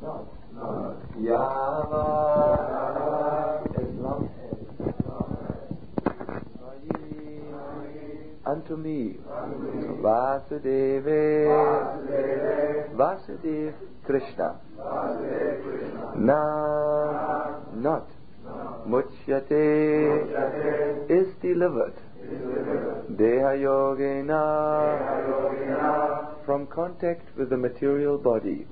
Yava, as long as unto me, Vasudeva, Vasudev Krishna, na, not, Muchyate, is delivered, Deha Yogena, from contact with the material body,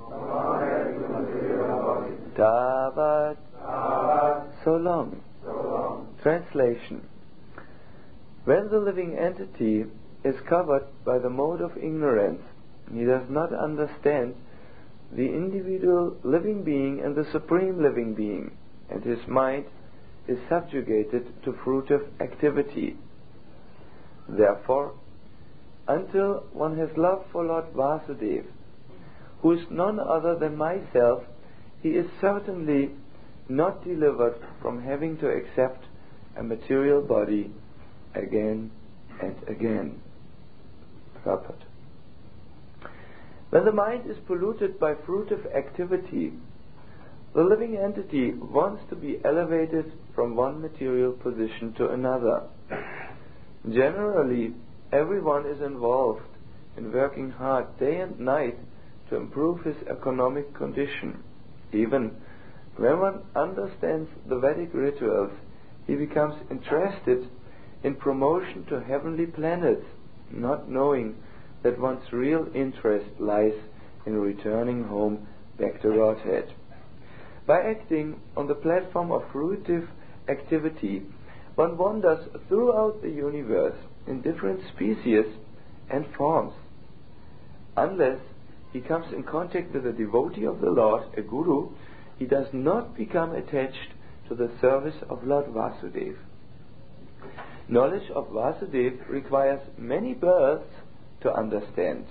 Tavat, so long. Translation: when the living entity is covered by the mode of ignorance, he does not understand the individual living being and the supreme living being, and his mind is subjugated to fruitive activity. Therefore, until one has love for Lord Vasudeva, who is none other than myself, he is certainly not delivered from having to accept a material body again and again. Purport. When the mind is polluted by fruitive activity, the living entity wants to be elevated from one material position to another. Generally, everyone is involved in working hard day and night to improve his economic condition. Even when one understands the Vedic rituals, he becomes interested in promotion to heavenly planets, not knowing that one's real interest lies in returning home back to Godhead. By acting on the platform of fruitive activity, one wanders throughout the universe in different species and forms. Unless he comes in contact with a devotee of the Lord, a guru, he does not become attached to the service of Lord Vasudeva. Knowledge of Vasudeva requires many births to understand.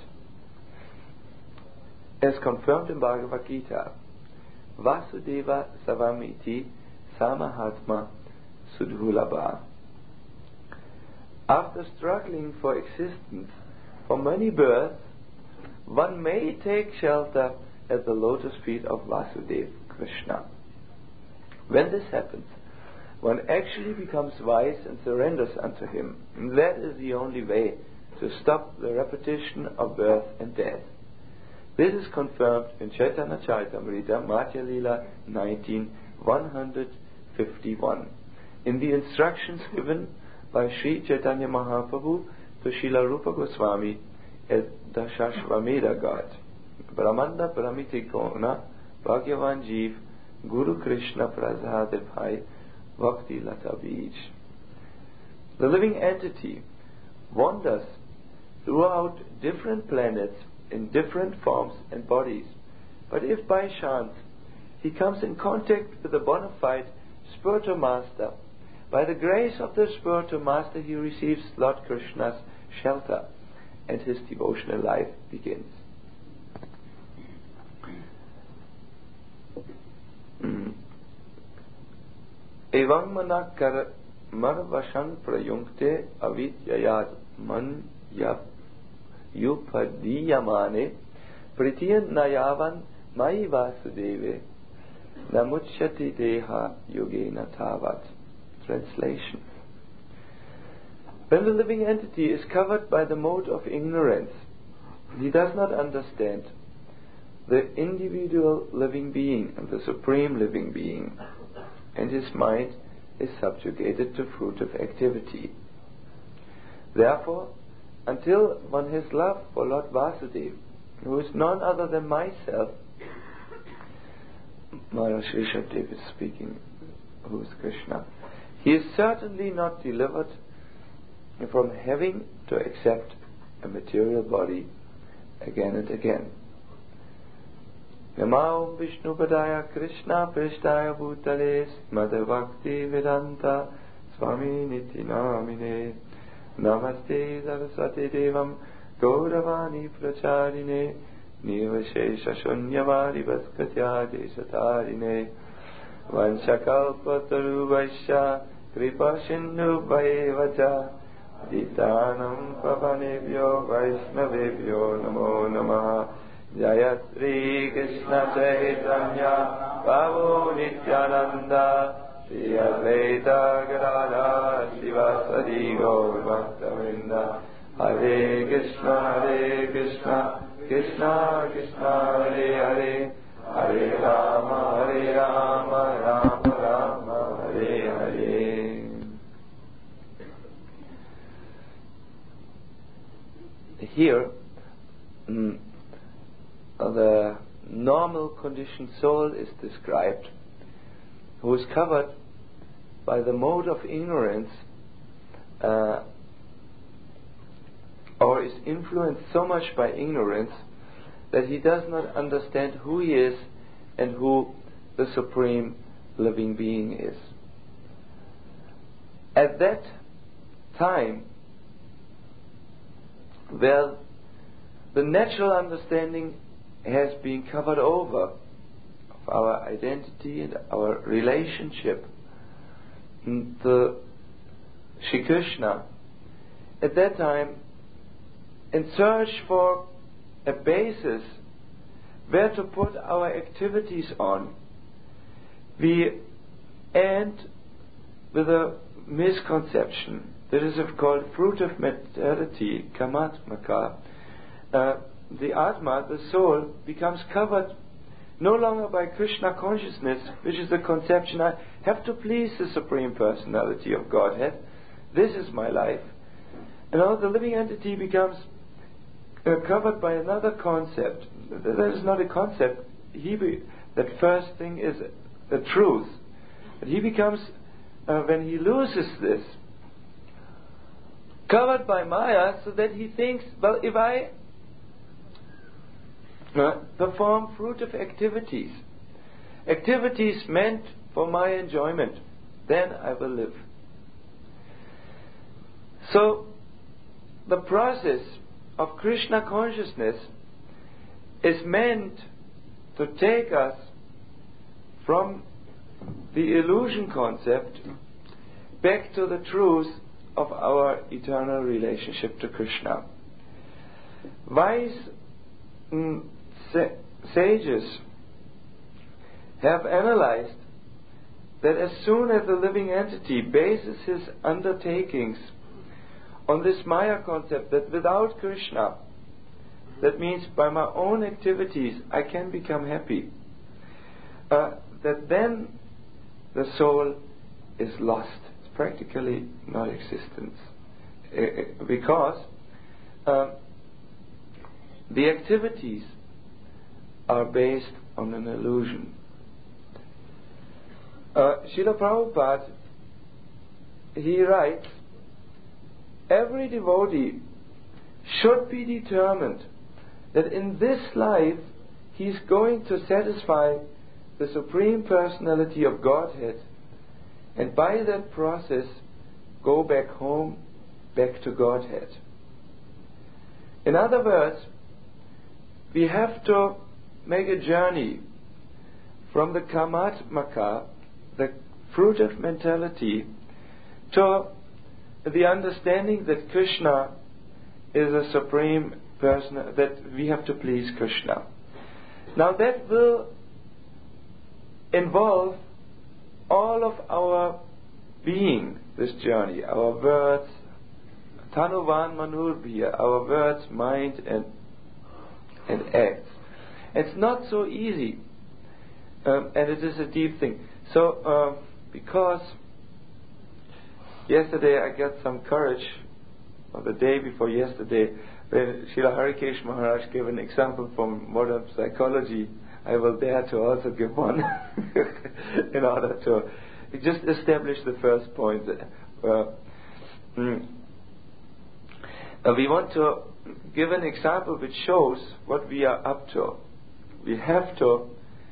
As confirmed in Bhagavad Gita, Vasudeva Savamiti Samahatma Sudhulabha. After struggling for existence for many births, one may take shelter at the lotus feet of Vasudeva Krishna. When this happens, one actually becomes wise and surrenders unto him. And that is the only way to stop the repetition of birth and death. This is confirmed in Chaitanya Charitamrita, Madhya Lila 19:151, in the instructions given by Sri Chaitanya Mahaprabhu to Srila Rupa Goswami as the Shashvameda God. Brahmanda Paramitikona Bhagavan Jeev Guru Krishna Prasad Bhai Bhakti Lata Bij. The living entity wanders throughout different planets in different forms and bodies. But if by chance he comes in contact with a bona fide spiritual master, by the grace of the spiritual master he receives Lord Krishna's shelter and his devotional life begins. Evam manakar marvashan prayunkte avidyayad man yupadiyamane pritiyan nayavan mai vasudeve namuchyati deha yogena tavat. Translation: when the living entity is covered by the mode of ignorance, he does not understand the individual living being and the supreme living being, and his mind is subjugated to fruitive activity. Therefore, until one has love for Lord Vasudeva, who is none other than myself, Maharaj Rishabdev is speaking, who is Krishna, he is certainly not delivered from having to accept a material body again and again. Namo Vishnu Padaya Krishna Prishtaya Bhutale Madhavakti Vedanta Swami Niti Namine Namaste Saraswati Devam Gauravani Pracharine Nivashesha Shunyavari Vaskatya Deshatarine Vanchakalpataru Vaishya Kripa Sindhu Vaevacha Ditanam Pavanebhyo Vaishnavebhyo Namo Namaha Jaya Sri Krishna Chaitanya Prabhu Nityananda Shri Advaita Gadadhara Srivasadi Gaur Bhaktavinda Hare Krishna Krishna Krishna Hare Hare Hare Rama Rama Rama Hare Hare. Here, the normal conditioned soul is described, who is covered by the mode of ignorance, or is influenced so much by ignorance that he does not understand who he is and who the Supreme Living Being is. At that time, where the natural understanding has been covered over of our identity and our relationship to Shri Krishna, at that time, in search for a basis where to put our activities on, we end with a misconception. That is called fruit of mentality, kamatmaka. The Atma, the soul, becomes covered no longer by Krishna consciousness, which is the conception, I have to please the Supreme Personality of Godhead. This is my life. And now the living entity becomes covered by another concept. That is not a concept. That first thing is the truth. But he becomes, when he loses this, covered by Maya, so that he thinks, well, if I perform fruit of activities meant for my enjoyment, then I will live. So, the process of Krishna consciousness is meant to take us from the illusion concept back to the truth of our eternal relationship to Krishna. Wise sages have analyzed that as soon as the living entity bases his undertakings on this Maya concept, that without Krishna, that means by my own activities, I can become happy, that then the soul is lost. It's practically non-existent. Because the activities are based on an illusion. Srila Prabhupada, he writes, every devotee should be determined that in this life he is going to satisfy the Supreme Personality of Godhead, and by that process go back home, back to Godhead. In other words, we have to make a journey from the kamatmaka, the fruit of mentality, to the understanding that Krishna is a Supreme Person, that we have to please Krishna. Now that will involve all of our being, this journey, our words, tanuvan manurbhya, our words, mind and acts. It's not so easy, and it is a deep thing. So, because yesterday I got some courage, or the day before yesterday, when Srila Harikesh Maharaj gave an example from modern psychology, I will dare to also give one in order to just establish the first point. We want to give an example which shows what we are up to. We have to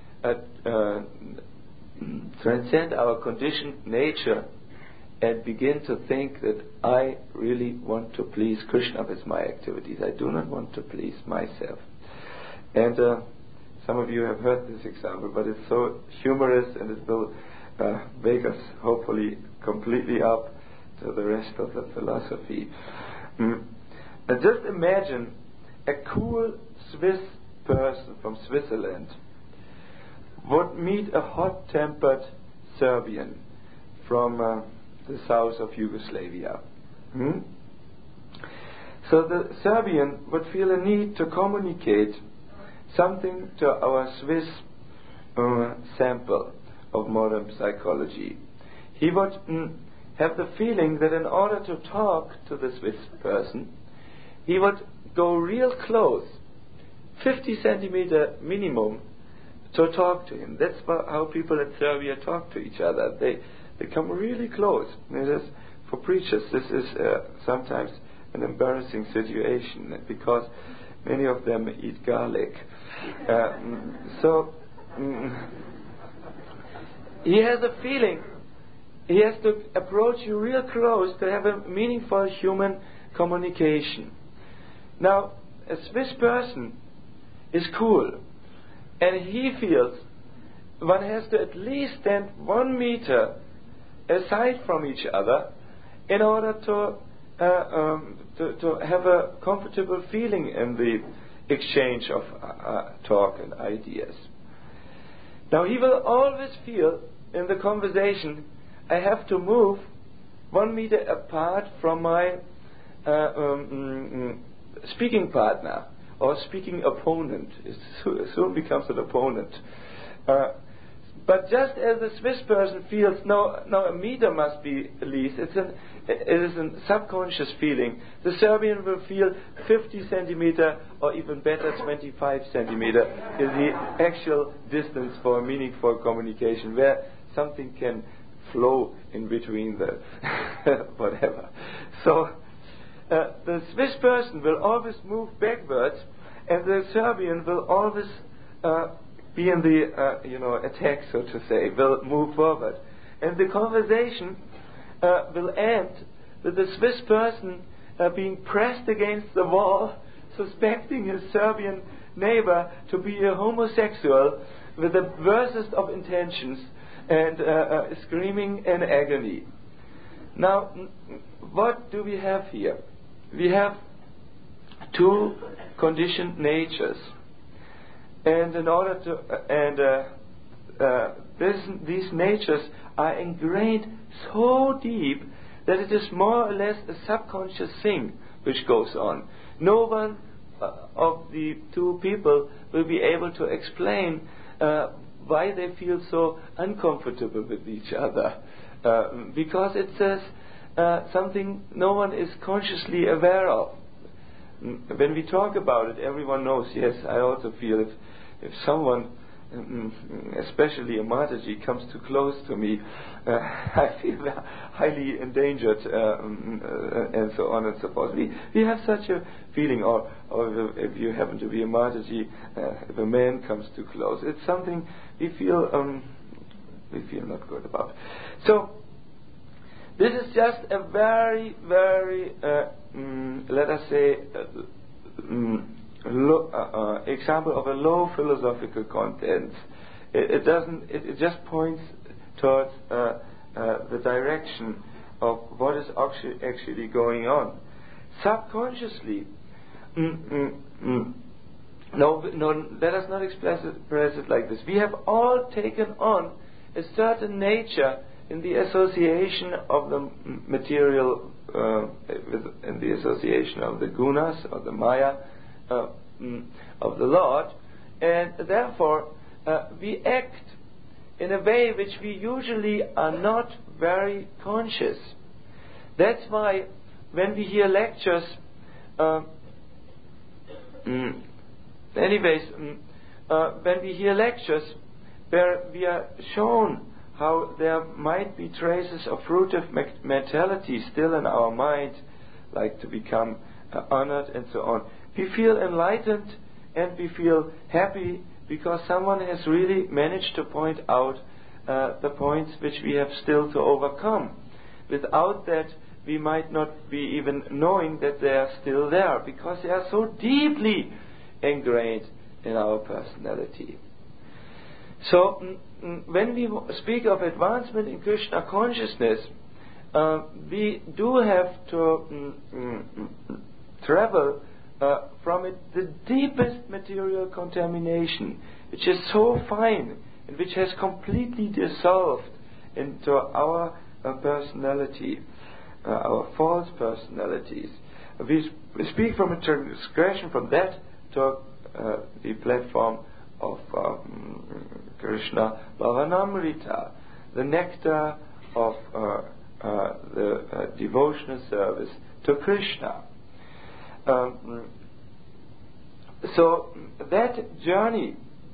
transcend our conditioned nature and begin to think that I really want to please Krishna with my activities. I do not want to please myself. And some of you have heard this example, but it's so humorous, and it will wake us hopefully completely up to the rest of the philosophy. And just imagine a cool Swiss person from Switzerland would meet a hot-tempered Serbian from the south of Yugoslavia. So the Serbian would feel a need to communicate something to our Swiss sample of modern psychology. He would have the feeling that in order to talk to the Swiss person, he would go real close, 50 centimeter minimum, to talk to him. That's how people in Serbia talk to each other. They come really close. For preachers, this is sometimes an embarrassing situation because many of them eat garlic. He has a feeling. He has to approach you real close to have a meaningful human communication. Now, a Swiss person is cool, and he feels one has to at least stand 1 meter aside from each other in order to have a comfortable feeling in the exchange of talk and ideas. Now, he will always feel in the conversation, I have to move 1 meter apart from my speaking partner or speaking opponent. It soon becomes an opponent. But just as the Swiss person feels, no, a meter must be at least, it is a subconscious feeling. The Serbian will feel 50 centimeter or even better 25 centimeter is the actual distance for a meaningful communication where something can flow in between the whatever. So the Swiss person will always move backwards, and the Serbian will always be in the attack, so to say, will move forward. And the conversation will end with the Swiss person being pressed against the wall, suspecting his Serbian neighbor to be a homosexual with the worstest of intentions and screaming in agony. Now, what do we have here? We have two conditioned natures. And in order to, these natures are ingrained so deep that it is more or less a subconscious thing which goes on. No one of the two people will be able to explain why they feel so uncomfortable with each other, because it says something no one is consciously aware of. When we talk about it, everyone knows, yes, I also feel if someone, especially a Mataji, comes too close to me, I feel highly endangered, and so on and so forth. We have such a feeling, or if you happen to be a Mataji, if a man comes too close, it's something we feel not good about. So, this is just a very, very, let us say, example of a low philosophical content. It just points towards the direction of what is actually going on. Subconsciously, no, let us not express it like this. We have all taken on a certain nature in the association of the material, in the association of the gunas, or the maya, of the Lord, and therefore we act in a way which we usually are not very conscious. That's why when we hear lectures, when we hear lectures where we are shown how there might be traces of fruitive mentality still in our mind, like to become honored and so on, we feel enlightened and we feel happy because someone has really managed to point out the points which we have still to overcome. Without that, we might not be even knowing that they are still there because they are so deeply ingrained in our personality. So, when we speak of advancement in Krishna consciousness, we do have to travel from it the deepest material contamination, which is so fine and which has completely dissolved into our personality, our false personalities. We speak from a transgression from that to the platform of Krishna Bhavanamrita, the nectar of the devotional service to Krishna. So that journey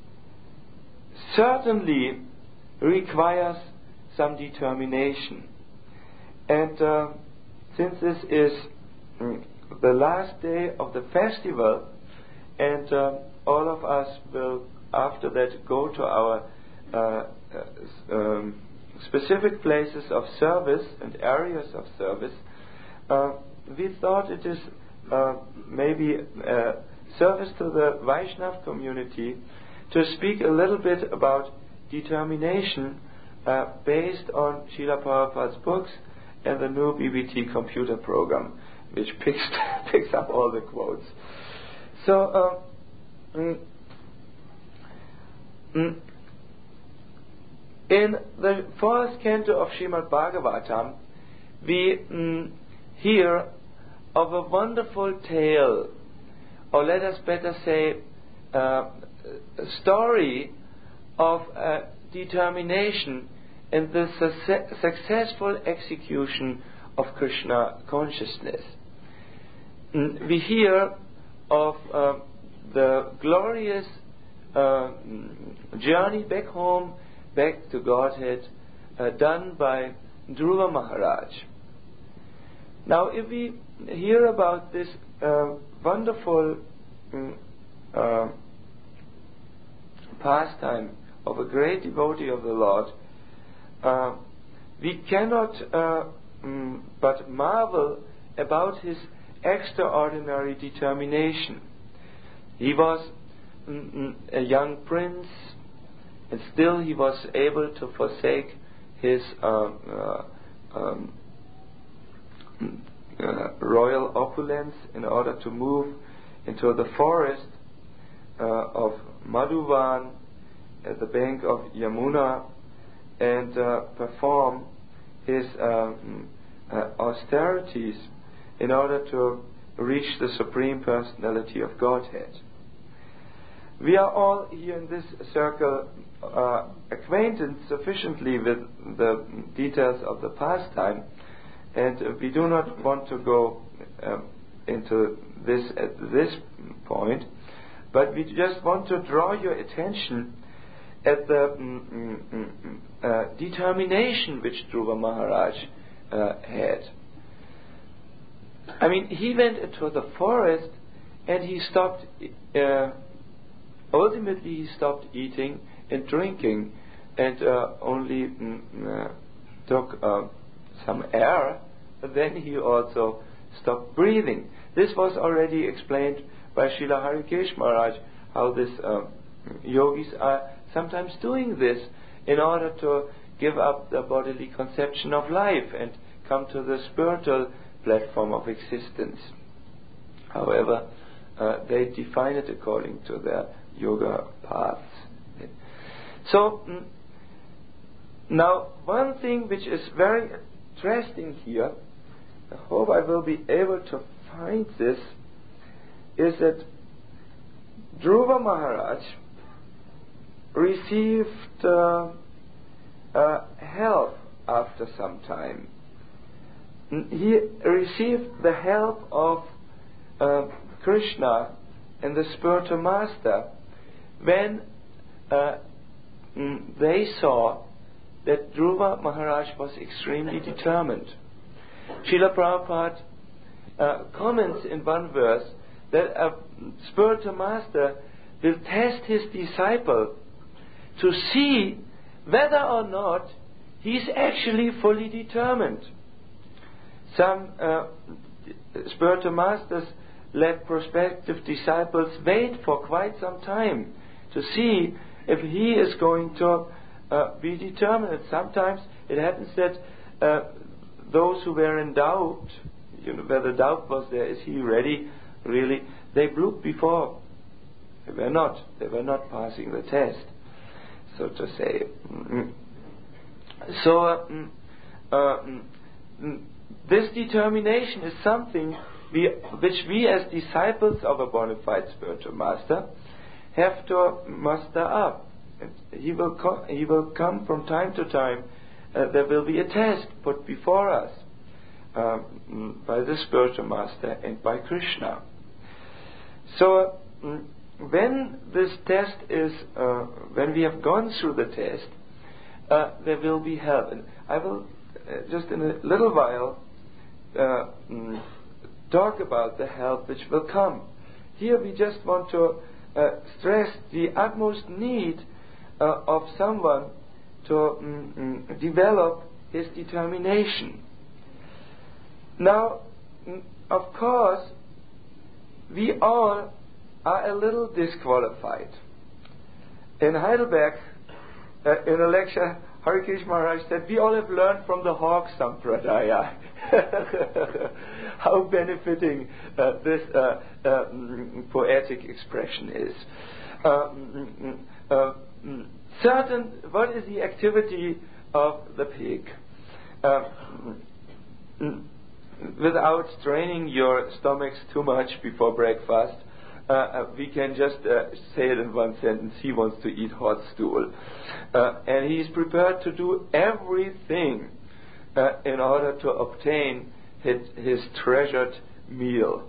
certainly requires some determination. And since this is the last day of the festival, and all of us will after that go to our specific places of service and areas of service, we thought it is maybe service to the Vaishnav community to speak a little bit about determination based on Srila Prabhupada's books and the new BBT computer program, which picks up all the quotes. So, in the fourth canto of Srimad Bhagavatam, we hear of a wonderful tale, or let us better say, a story of determination in the successful execution of Krishna consciousness. We hear of the glorious journey back home, back to Godhead, done by Dhruva Maharaj. Now, if we hear about this wonderful pastime of a great devotee of the Lord, we cannot but marvel about his extraordinary determination. He was a young prince, and still he was able to forsake his royal opulence in order to move into the forest of Madhuvan at the bank of Yamuna and perform his austerities in order to reach the Supreme Personality of Godhead. We are all here in this circle acquainted sufficiently with the details of the pastime, and we do not want to go into this at this point, but we just want to draw your attention at the determination which Dhruva Maharaj had. I mean, he went into the forest and he stopped, ultimately he stopped eating and drinking and only took some air, but then he also stopped breathing. This was already explained by Srila Harikesh Maharaj, how this yogis are sometimes doing this in order to give up the bodily conception of life and come to the spiritual platform of existence. However, they define it according to their yoga paths. So, now one thing which is very interesting here, I hope I will be able to find this, is that Dhruva Maharaj received help after some time. He received the help of Krishna and the spiritual master when they saw that Dhruva Maharaj was extremely determined. Srila Prabhupada comments in one verse that a spiritual master will test his disciple to see whether or not he is actually fully determined. Some spiritual masters let prospective disciples wait for quite some time to see if he is going to be determined. And sometimes it happens that those who were in doubt, where the doubt was there, is he ready really, they blew before. They were not passing the test, so to say. So this determination is something which we as disciples of a bona fide spiritual master have to muster up. And he will come from time to time. There will be a test put before us by the spiritual master and by Krishna. So when this test is, when we have gone through the test, there will be help. And I will just in a little while talk about the help which will come. Here we just want to stress the utmost need of someone to develop his determination. Now, of course, we all are a little disqualified. In Heidelberg, in a lecture, Harikesh Maharaj said, we all have learned from the Hawk Sampradaya. How benefiting this poetic expression is. What is the activity of the pig? Without straining your stomachs too much before breakfast, we can just say it in one sentence: he wants to eat hot stool. And he's prepared to do everything in order to obtain his treasured meal.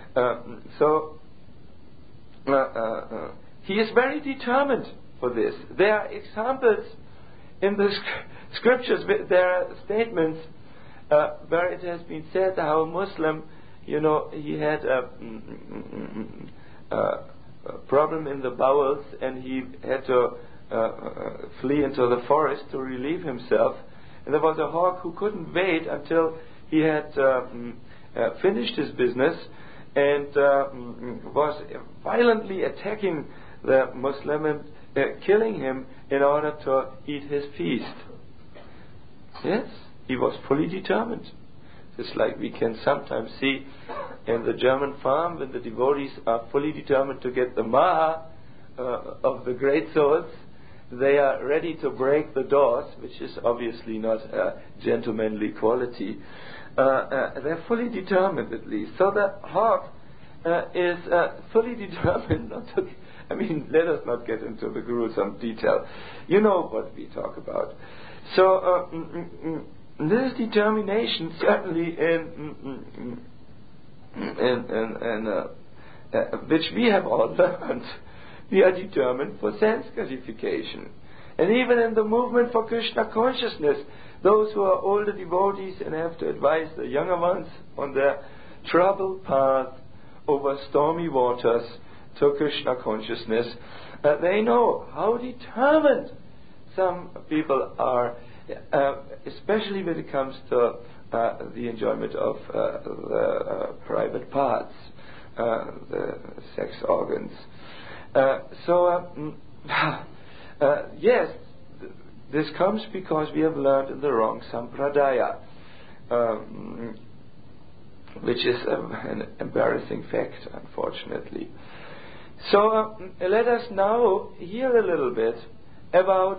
He is very determined for this. There are examples in the scriptures, there are statements where it has been said how a Muslim, he had a problem in the bowels and he had to flee into the forest to relieve himself. And there was a hawk who couldn't wait until he had finished his business and was violently attacking the Muslim and killing him in order to eat his feast. Yes, he was fully determined. Just like we can sometimes see in the German farm when the devotees are fully determined to get the maha of the great souls, they are ready to break the doors, which is obviously not a gentlemanly quality. They're fully determined, at least. So the hawk is fully determined not to. Let us not get into the gruesome detail. You know what we talk about. So this determination, certainly which we have all learned, we are determined for sense gratification. And even in the movement for Krishna consciousness, those who are older devotees and have to advise the younger ones on their troubled path over stormy waters to Krishna consciousness, they know how determined some people are, especially when it comes to the enjoyment of the private parts, the sex organs. Yes, this comes because we have learned in the wrong sampradaya, which is an embarrassing fact, unfortunately. So let us now hear a little bit about,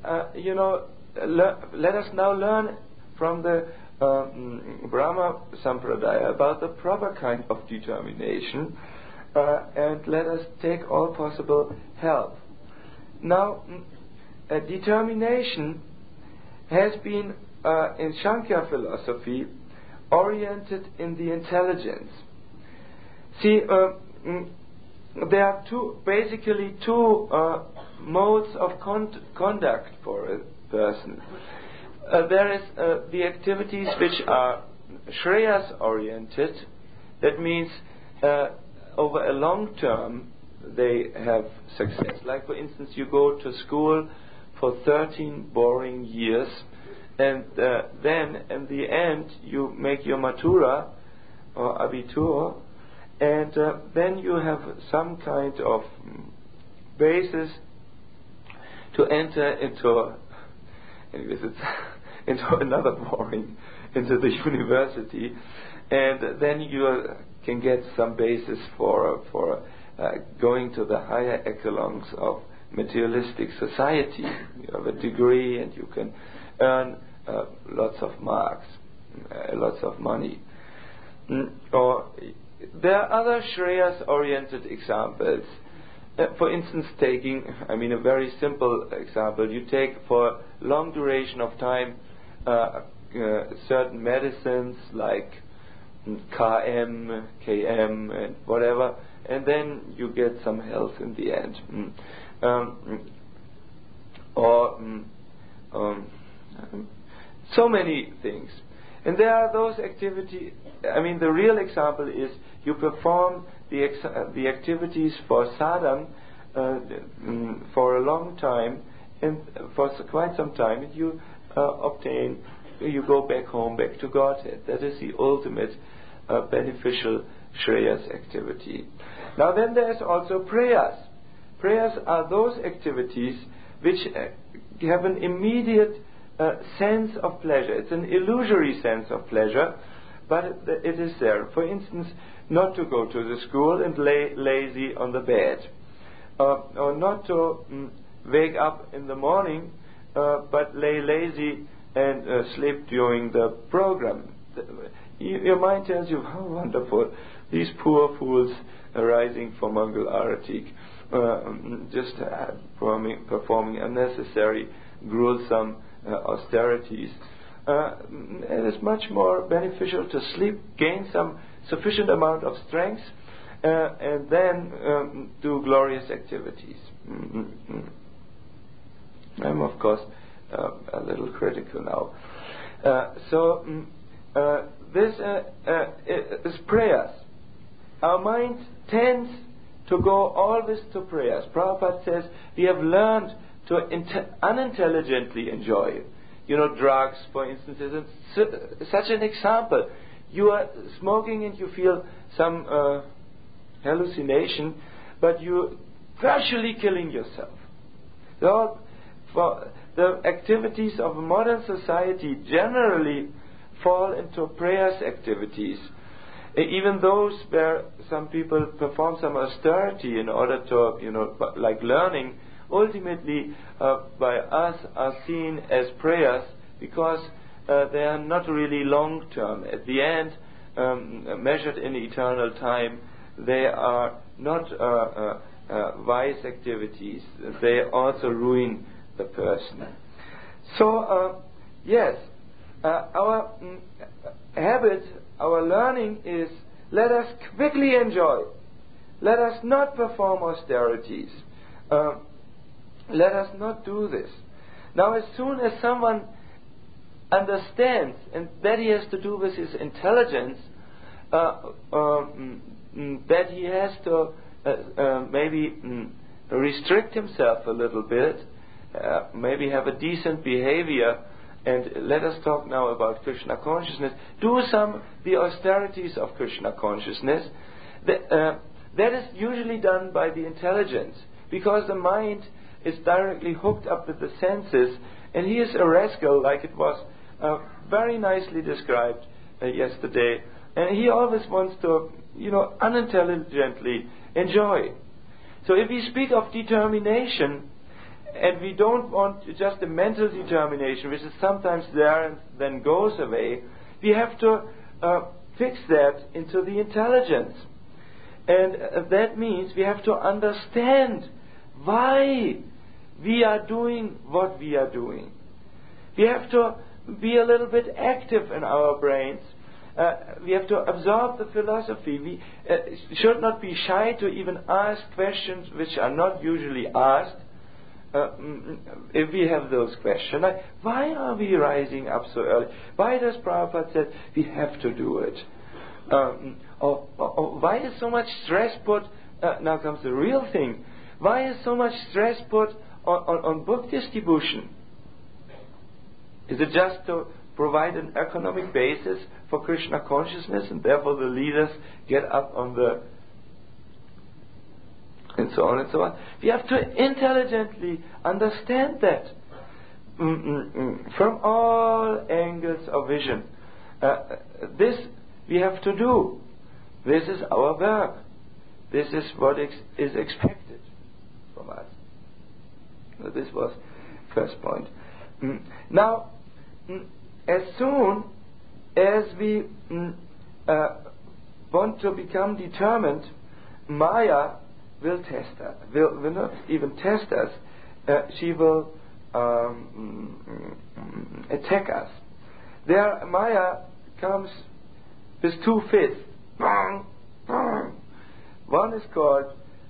let us now learn from the Brahma Sampradaya about the proper kind of determination, and let us take all possible help. Now, determination has been, in Sankhya philosophy, oriented in the intelligence. See, there are basically two modes of conduct for a person. There is the activities which are Shreyas oriented. That means over a long term they have success. Like for instance, you go to school for 13 boring years, and then in the end you make your matura or abitur, and then you have some kind of basis to enter into another boring, into the university, and then you can get some basis for going to the higher echelons of materialistic society. You have a degree and you can earn lots of marks, lots of money. Or there are other Shreyas-oriented examples. For instance, a very simple example, you take for long duration of time certain medicines like KM, and whatever, and then you get some health in the end. So many things. And there are those activities. The real example is you perform the activities for sadhana for a long time, and for quite some time, you go back home, back to Godhead. That is the ultimate beneficial Shreyas activity. Now then there's also prayers. Prayers are those activities which have an immediate sense of pleasure. It's an illusory sense of pleasure, but it is there. For instance, not to go to the school and lay lazy on the bed, or not to wake up in the morning, but lay lazy and sleep during the program. Your mind tells you, how wonderful, these poor fools arising for Mangal Arati, just performing unnecessary, gruesome austerities. It is much more beneficial to sleep, gain some sufficient amount of strength, and then do glorious activities. I'm, of course, a little critical now. This is prayers. Our mind tends to go always to prayers. Prabhupada says we have learned to unintelligently enjoy. Drugs, for instance, is such an example. You are smoking and you feel some hallucination, but you're gradually killing yourself. The activities of modern society generally fall into prayers activities. Even those where some people perform some austerity in order to, like learning, ultimately by us are seen as prayers because they are not really long-term. At the end, measured in eternal time, they are not wise activities. They also ruin the person. So, yes, our habit, our learning is, let us quickly enjoy. Let us not perform austerities. Let us not do this. Now, as soon as someone understands, and that he has to do with his intelligence, that he has to maybe restrict himself a little bit, maybe have a decent behavior, and let us talk now about Krishna consciousness. Do the austerities of Krishna consciousness. That is usually done by the intelligence, because the mind is directly hooked up with the senses, and he is a rascal, like it was very nicely described yesterday. And he always wants to, unintelligently enjoy. So if we speak of determination, and we don't want just a mental determination, which is sometimes there and then goes away, we have to fix that into the intelligence. And that means we have to understand why we are doing what we are doing. We have to be a little bit active in our brains. We have to absorb the philosophy. We should not be shy to even ask questions which are not usually asked. If we have those questions, like, why are we rising up so early? Why does Prabhupada say we have to do it? Or why is so much stress put, now comes the real thing, why is so much stress put on book distribution? Is it just to provide an economic basis for Krishna consciousness, and therefore the leaders get up on the and so on and so on? We have to intelligently understand that from all angles of vision. This we have to do. This is our work. This is what is expected from us. So this was first point. Now, as soon as we want to become determined, Maya will test us. Will not even test us. She will attack us. There, Maya comes with two fists. One is called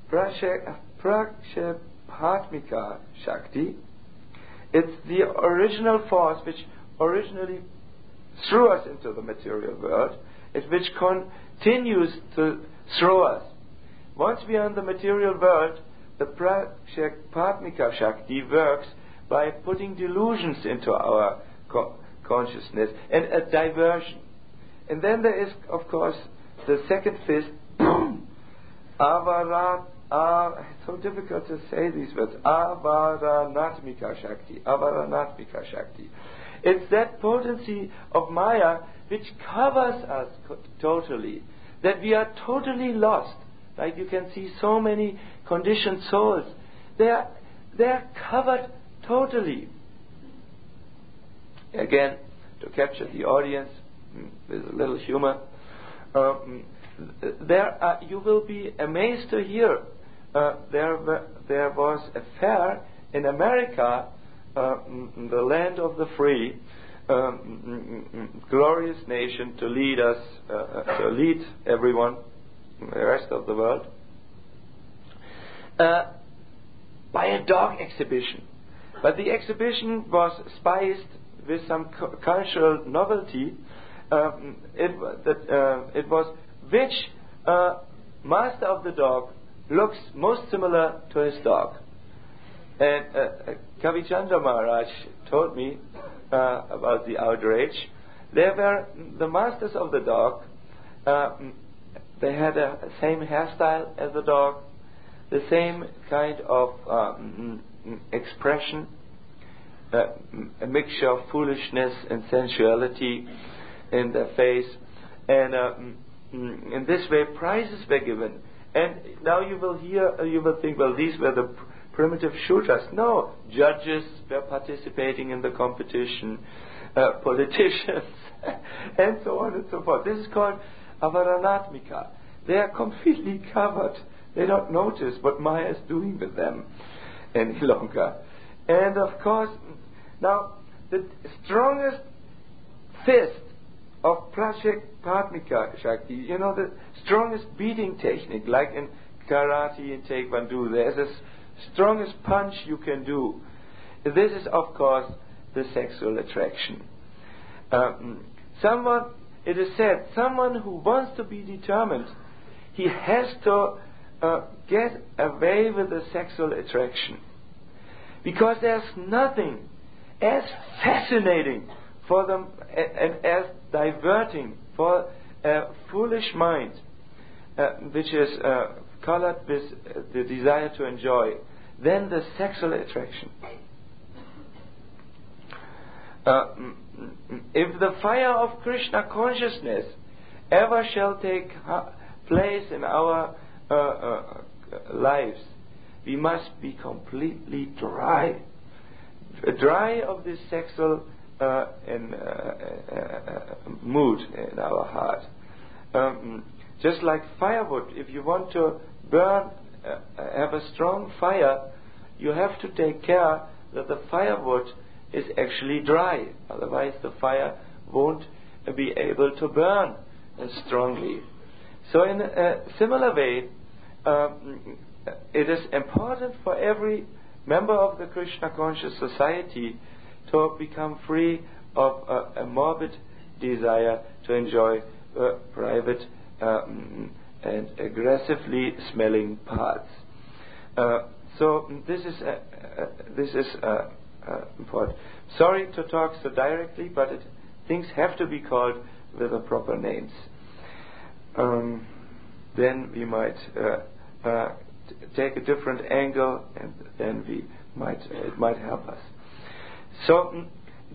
Prakshepatmika Shakti. It's the original force which originally threw us into the material world, which continues to throw us. Once we are in the material world, the Prakshepatmika Shakti works by putting delusions into our consciousness and a diversion. And then there is, of course, the second fist, Avarat. It's so difficult to say these words. Avaranatmika Shakti. Avaranatmika Shakti. It's that potency of Maya which covers us totally, that we are totally lost. Like you can see so many conditioned souls. They're covered totally. Again, to capture the audience with a little humor, you will be amazed to hear there was a fair in America, the land of the free, glorious nation to lead us, to lead everyone, the rest of the world, by a dog exhibition. But the exhibition was spiced with some cultural novelty. It was which master of the dog looks most similar to his dog. And Kavichandra Maharaj told me about the outrage. There were the masters of the dog. They had the same hairstyle as the dog, the same kind of expression, a mixture of foolishness and sensuality in their face. And in this way, prizes were given. And now you will think, well, these were the primitive shooters. No, judges were participating in the competition, politicians, and so on and so forth. This is called avaranatmika. They are completely covered. They don't notice what Maya is doing with them any longer. And of course, now the strongest fist of Prakshepatmika Shakti, the strongest beating technique, like in karate and taekwondo, there's the strongest punch you can do. This is, of course, the sexual attraction. It is said, someone who wants to be determined, he has to get away with the sexual attraction. Because there's nothing as fascinating for them and as diverting for a foolish mind, which is colored with the desire to enjoy, than the sexual attraction. If the fire of Krishna consciousness ever shall take place in our lives, we must be completely dry of this sexual mood in our heart. Just like firewood, if you want to burn, have a strong fire, you have to take care that the firewood is actually dry. Otherwise the fire won't be able to burn strongly. So in a similar way, it is important for every member of the Krishna conscious society to become free of a morbid desire to enjoy private and aggressively smelling parts. So this is important. Sorry to talk so directly, but things have to be called with the proper names. Then we might take a different angle, and then it might help us. So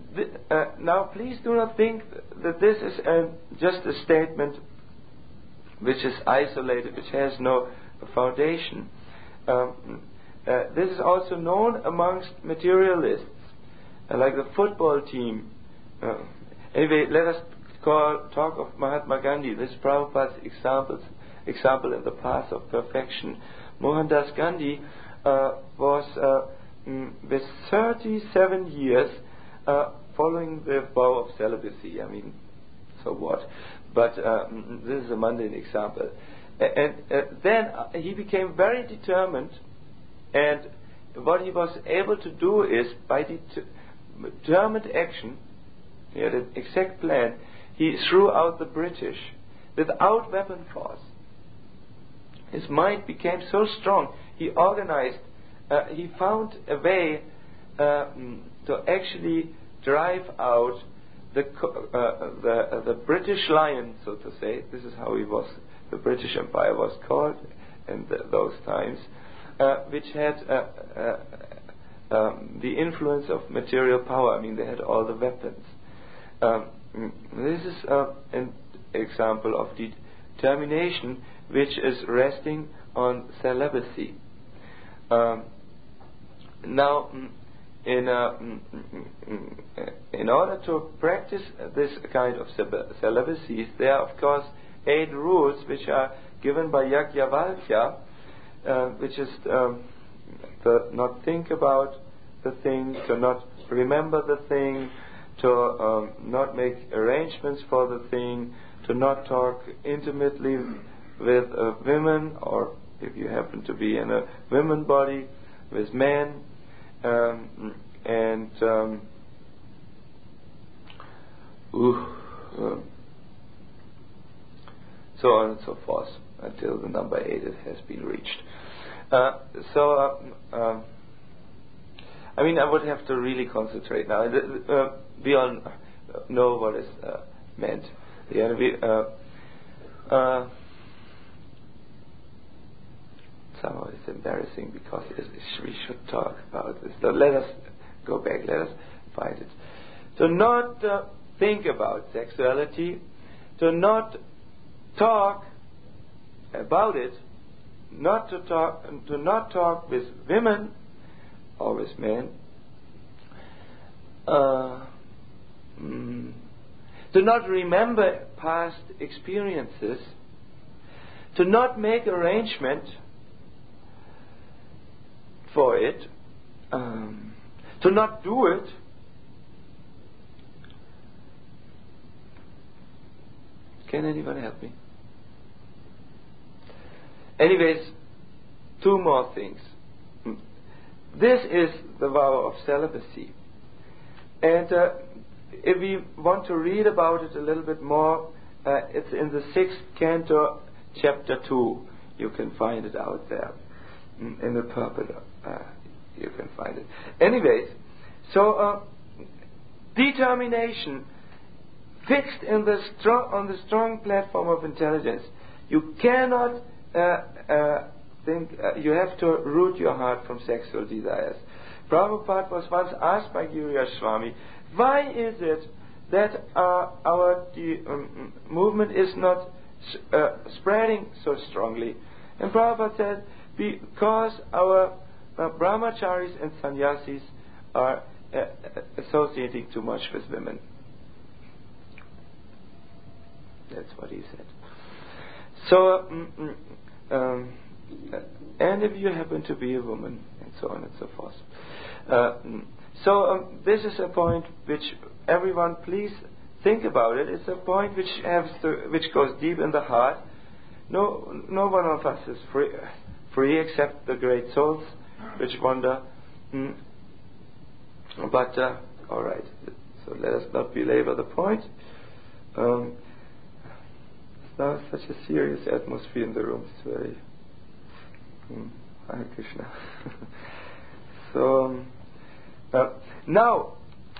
now, please do not think that this is just a statement which is isolated, which has no foundation. This is also known amongst materialists, like the football team. Anyway, let us talk of Mahatma Gandhi. This is Prabhupada's example in the path of perfection. Mohandas Gandhi was with 37 years following the vow of celibacy. I mean, so what? But this is a mundane example. And then he became very determined, and what he was able to do is, by determined action, he had an exact plan, he threw out the British without weapon force. His mind became so strong, he organized, he found a way to actually drive out the British Lion, so to say. This is how the British Empire was called in those times, which had the influence of material power. I mean, they had all the weapons. This is an example of determination which is resting on celibacy. Now, in order to practice this kind of celibacy, there are, of course, 8 rules which are given by Yajnavalkya, which is to not think about the thing, to not remember the thing, to not make arrangements for the thing, to not talk intimately with women, or if you happen to be in a women body, with men, and so on and so forth, until the number 8 has been reached. I mean, I would have to really concentrate now. We all know what is meant. Somehow it's embarrassing because we should talk about this. So let us go back. Let us find it. To not think about sexuality, to not talk about it, to not talk with women or with men, to not remember past experiences, to not make arrangement for it, to not do it. Can anyone help me? Anyways, 2 more things. This is the vow of celibacy. And if we want to read about it a little bit more, it's in the 6th canto, chapter 2. You can find it out there. In the purple, you can find it. Anyways, so determination fixed in on the strong platform of intelligence. You cannot think. You have to root your heart from sexual desires. Prabhupada was once asked by Giriya Swami, why is it that our movement is not spreading so strongly? And Prabhupada said, because our brahmacharis and sannyasis are associating too much with women. That's what he said. So, and if you happen to be a woman, and so on and so forth. This is a point which everyone, please think about it. It's a point which goes deep in the heart. No one of us is free except the great souls which wander. But all right. So let us not belabor the point. It's now such a serious atmosphere in the room. It's very Hare Krishna. So now.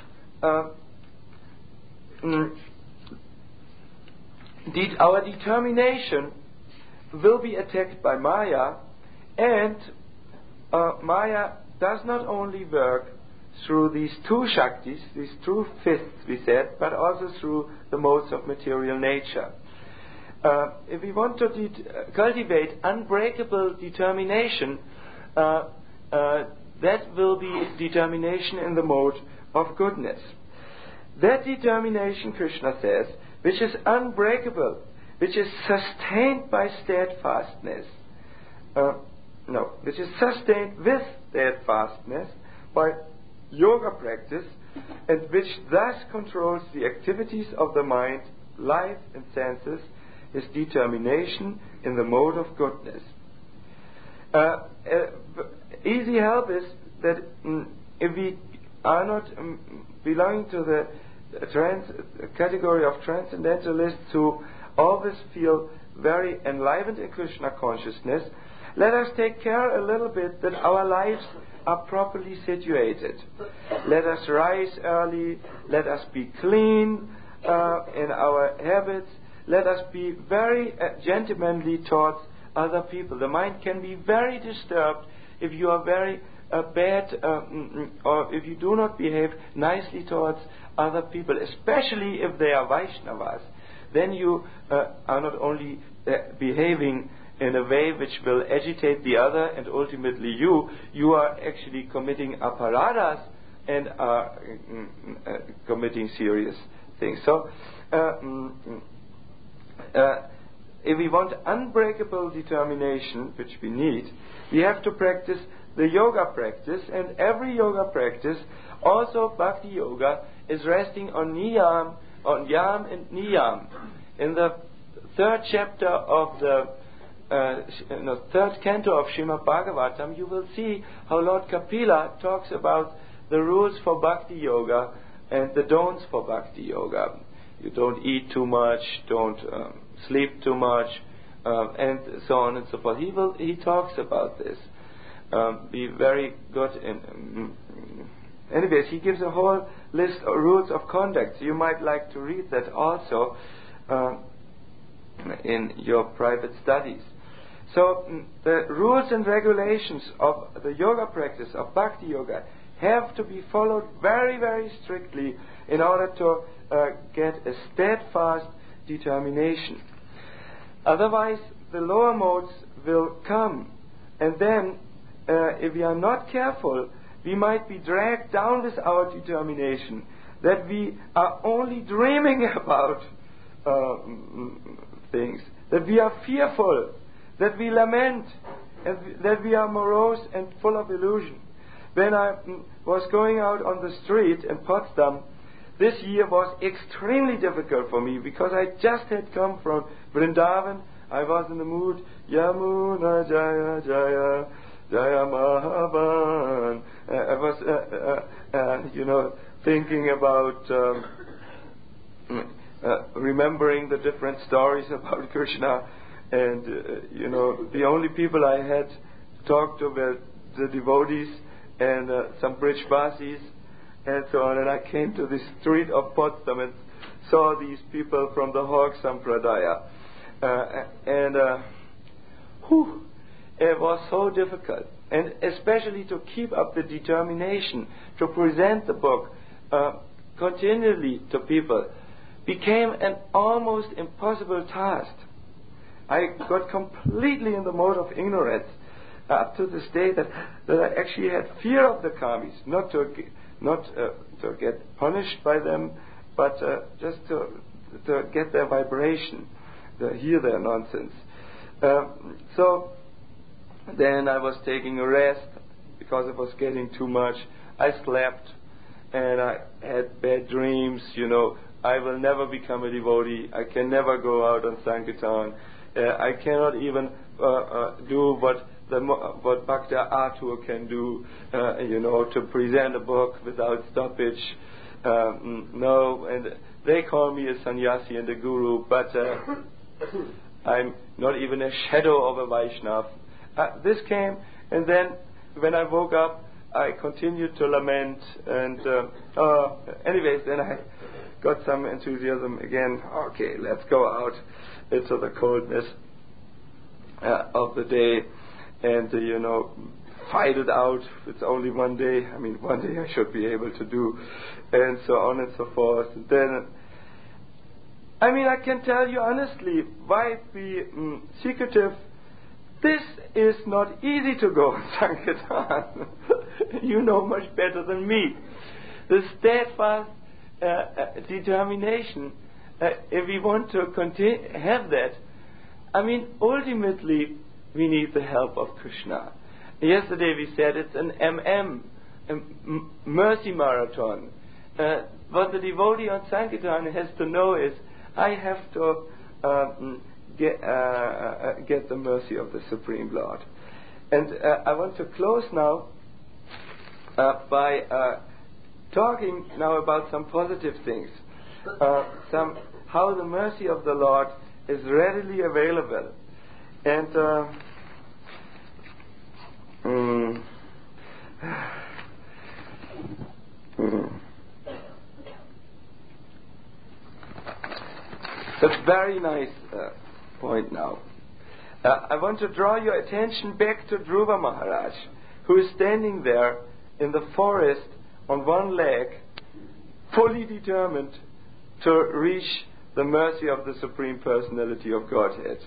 Our determination will be attacked by Maya, and Maya does not only work through these 2 Shaktis, these 2 fists we said, but also through the modes of material nature. If we want to cultivate unbreakable determination, that will be determination in the mode of goodness. That determination, Krishna says, which is unbreakable, which is sustained by steadfastness, which is sustained with steadfastness by yoga practice, and which thus controls the activities of the mind, life, and senses, is determination in the mode of goodness. Easy help is that if we are not belonging to the category of transcendentalists who always feel very enlivened in Krishna consciousness, let us take care a little bit that our lives are properly situated. Let us rise early, let us be clean in our habits, let us be very gentlemanly towards other people. The mind can be very disturbed if you are very bad or if you do not behave nicely towards other people, especially if they are Vaishnavas. Then you are not only behaving in a way which will agitate the other and ultimately you are actually committing aparadas and are committing serious things. So, if we want unbreakable determination, which we need, we have to practice the yoga practice, and every yoga practice, also Bhakti Yoga, is resting on niyam, on yam and niyam. In the third chapter of the third canto of Srimad Bhagavatam, you will see how Lord Kapila talks about the rules for Bhakti Yoga and the don'ts for Bhakti Yoga. You don't eat too much, don't sleep too much, and so on and so forth. He talks about this. Be very good in. Anyways, he gives a whole list of rules of conduct. So you might like to read that also in your private studies. So the rules and regulations of the yoga practice of Bhakti Yoga have to be followed very, very strictly in order to get a steadfast determination. Otherwise, the lower modes will come, and then if we are not careful, we might be dragged down with our determination, that we are only dreaming about things, that we are fearful, that we lament, and that we are morose and full of illusion. When I was going out on the street in Potsdam, this year was extremely difficult for me because I just had come from Vrindavan. I was in the mood, Yamuna Jaya Jaya Jaya Mahavan. I was, thinking about remembering the different stories about Krishna, and the only people I had talked to were the devotees and some Brijvasis and so on. And I came to the street of Potsdam and saw these people from the Hawk Sampradaya. It was so difficult, and especially to keep up the determination to present the book continually to people became an almost impossible task. I got completely in the mode of ignorance up to the state that I actually had fear of the karmis, not to get punished by them, but just to get their vibration, to hear their nonsense. So then I was taking a rest because it was getting too much. I slept and I had bad dreams. I will never become a devotee. I can never go out on Sankirtan. I cannot even do what Bhakta Atur can do, to present a book without stoppage. No, and they call me a sannyasi and a guru, but I'm not even a shadow of a Vaishnava. This came, and then when I woke up, I continued to lament, and anyways, then I got some enthusiasm again. Okay, let's go out into the coldness of the day, and fight it out. It's only one day. One day I should be able to do, and so on and so forth. And then I mean, I can tell you honestly, why be secretive? This is not easy to go on Sankirtan. You know much better than me. The steadfast determination, if we want to have that, I mean, ultimately, we need the help of Krishna. Yesterday we said it's an mercy marathon. What the devotee on Sankirtan has to know is, I have to get the mercy of the Supreme Lord. And I want to close now by talking now about some positive things. How the mercy of the Lord is readily available. And that's a very nice point now. I want to draw your attention back to Dhruva Maharaj, who is standing there in the forest on one leg, fully determined to reach the mercy of the Supreme Personality of Godhead.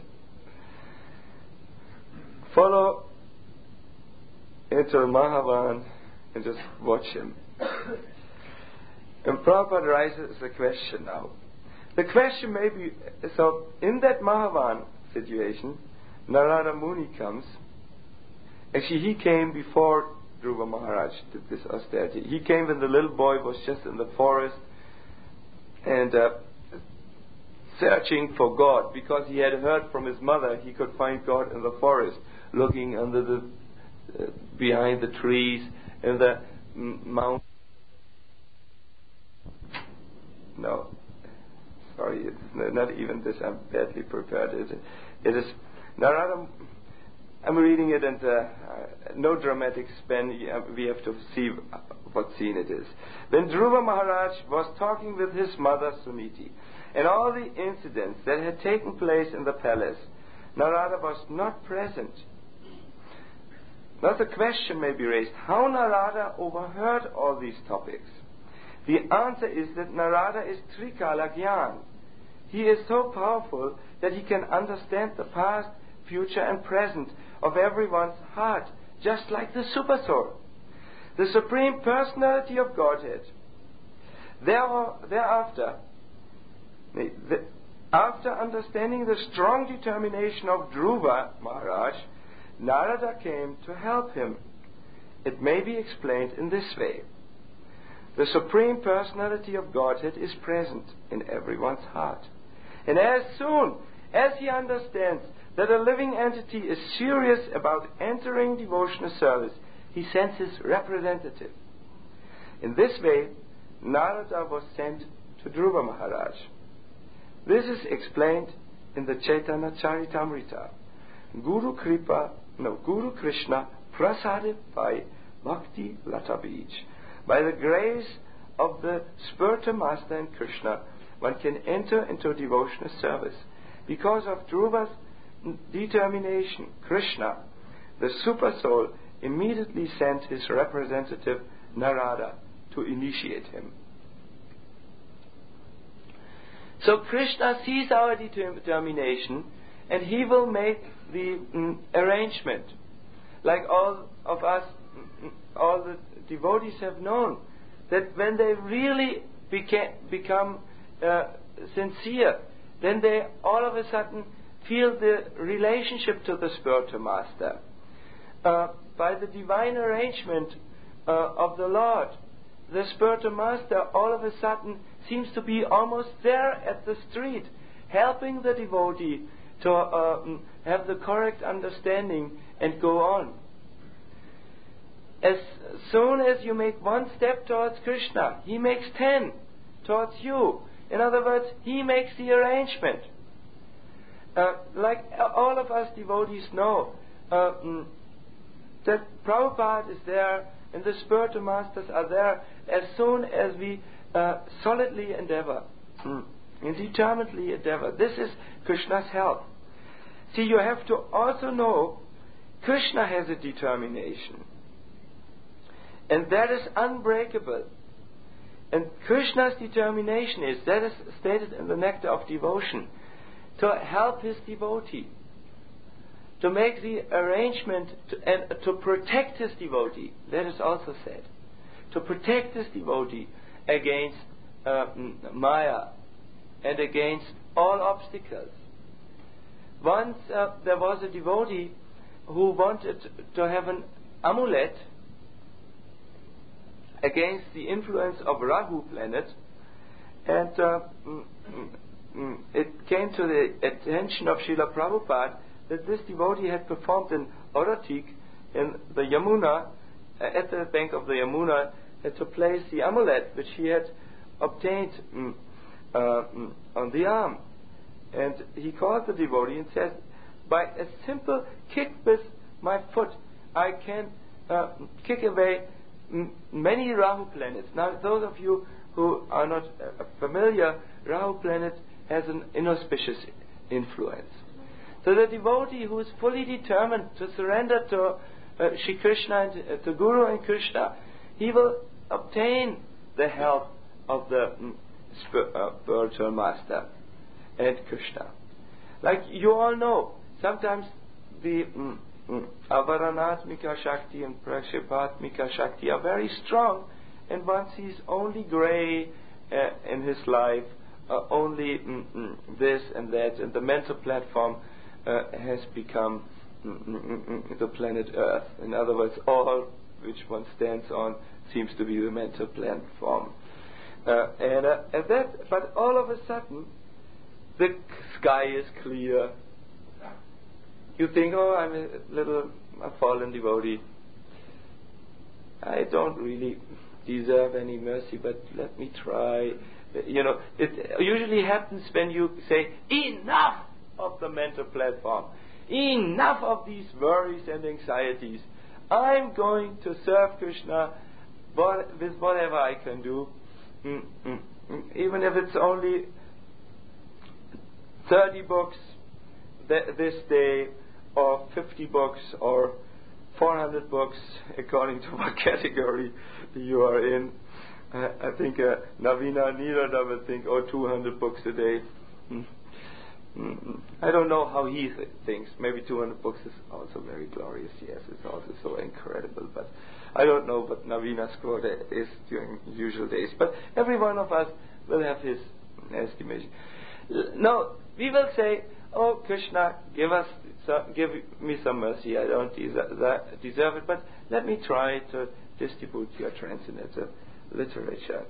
Follow into Mahavan and just watch him. And Prabhupada raises a question now. The question may be, so in that Mahavan situation, Narada Muni comes. Actually, he came before Dhruva Maharaj did this austerity. He came when the little boy was just in the forest and searching for God, because he had heard from his mother he could find God in the forest, looking under the behind the trees in the mountain. No, sorry, it's not even this. I'm badly prepared. It is Narada. I'm reading it, and no dramatic span. We have to see what scene it is. When Dhruva Maharaj was talking with his mother Suniti, and all the incidents that had taken place in the palace, Narada was not present. Now the question may be raised, how Narada overheard all these topics? The answer is that Narada is Trikala Gyan. He is so powerful that he can understand the past, future and present of everyone's heart, just like the Supersoul, the Supreme Personality of Godhead. Thereafter, after understanding the strong determination of Dhruva Maharaj, Narada came to help him. It may be explained in this way. The Supreme Personality of Godhead is present in everyone's heart. And as soon as he understands that a living entity is serious about entering devotional service, he sends his representative. In this way, Narada was sent to Dhruva Maharaj. This is explained in the Chaitanya Charitamrita. Guru Krishna prasaded by Bhakti Lata Bij. By the grace of the spiritual master in Krishna, one can enter into devotional service. Because of Dhruva's determination, Krishna, the Super Soul, immediately sent his representative Narada to initiate him. So Krishna sees our determination, and he will make the arrangement. Like all of us, all the devotees have known, that when they really become sincere, then they all of a sudden feel the relationship to the spiritual master. By the divine arrangement of the Lord, the spiritual master all of a sudden seems to be almost there at the street, helping the devotee to have the correct understanding and go on. As soon as you make one step towards Krishna, he makes 10 towards you. In other words, he makes the arrangement. Like all of us devotees know, that Prabhupada is there and the spiritual masters are there as soon as we solidly endeavor and determinedly endeavor. This is Krishna's help. See, you have to also know Krishna has a determination, and that is unbreakable. And Krishna's determination is, that is stated in the Nectar of Devotion, to help his devotee, to make the arrangement and to protect his devotee. That is also said. To protect his devotee against Maya and against all obstacles. Once there was a devotee who wanted to have an amulet against the influence of Rahu planet, and it came to the attention of Srila Prabhupada that this devotee had performed an Oratik in the Yamuna, at the bank of the Yamuna, to place the amulet which he had obtained on the arm. And he called the devotee and said, by a simple kick with my foot, I can kick away many Rahu planets. Now, those of you who are not familiar, Rahu planet has an inauspicious influence. So the devotee who is fully determined to surrender to Shri Krishna and to Guru and Krishna, he will obtain the help of the spiritual master and Krishna. Like you all know, sometimes the Avaranatmika Shakti and Prashipatmika Shakti are very strong, and one sees only grey in his life, only this and that, and the mental platform has become the planet Earth. In other words, all which one stands on seems to be the mental platform. But all of a sudden, the sky is clear. You think, oh, I'm a fallen devotee. I don't really deserve any mercy, but let me try. It usually happens when you say, enough of the mental platform. Enough of these worries and anxieties. I'm going to serve Krishna with whatever I can do. Even if it's only 30 books this day, or 50 books, or 400 books, according to what category you are in. I think Navina Nirada will think, 200 books a day. I don't know how he thinks. Maybe 200 books is also very glorious. Yes, it's also so incredible. But I don't know what Navina's quota is during usual days. But every one of us will have his estimation. No, we will say, oh Krishna, give me some mercy. I don't deserve it, but let me try to distribute your transcendental literature.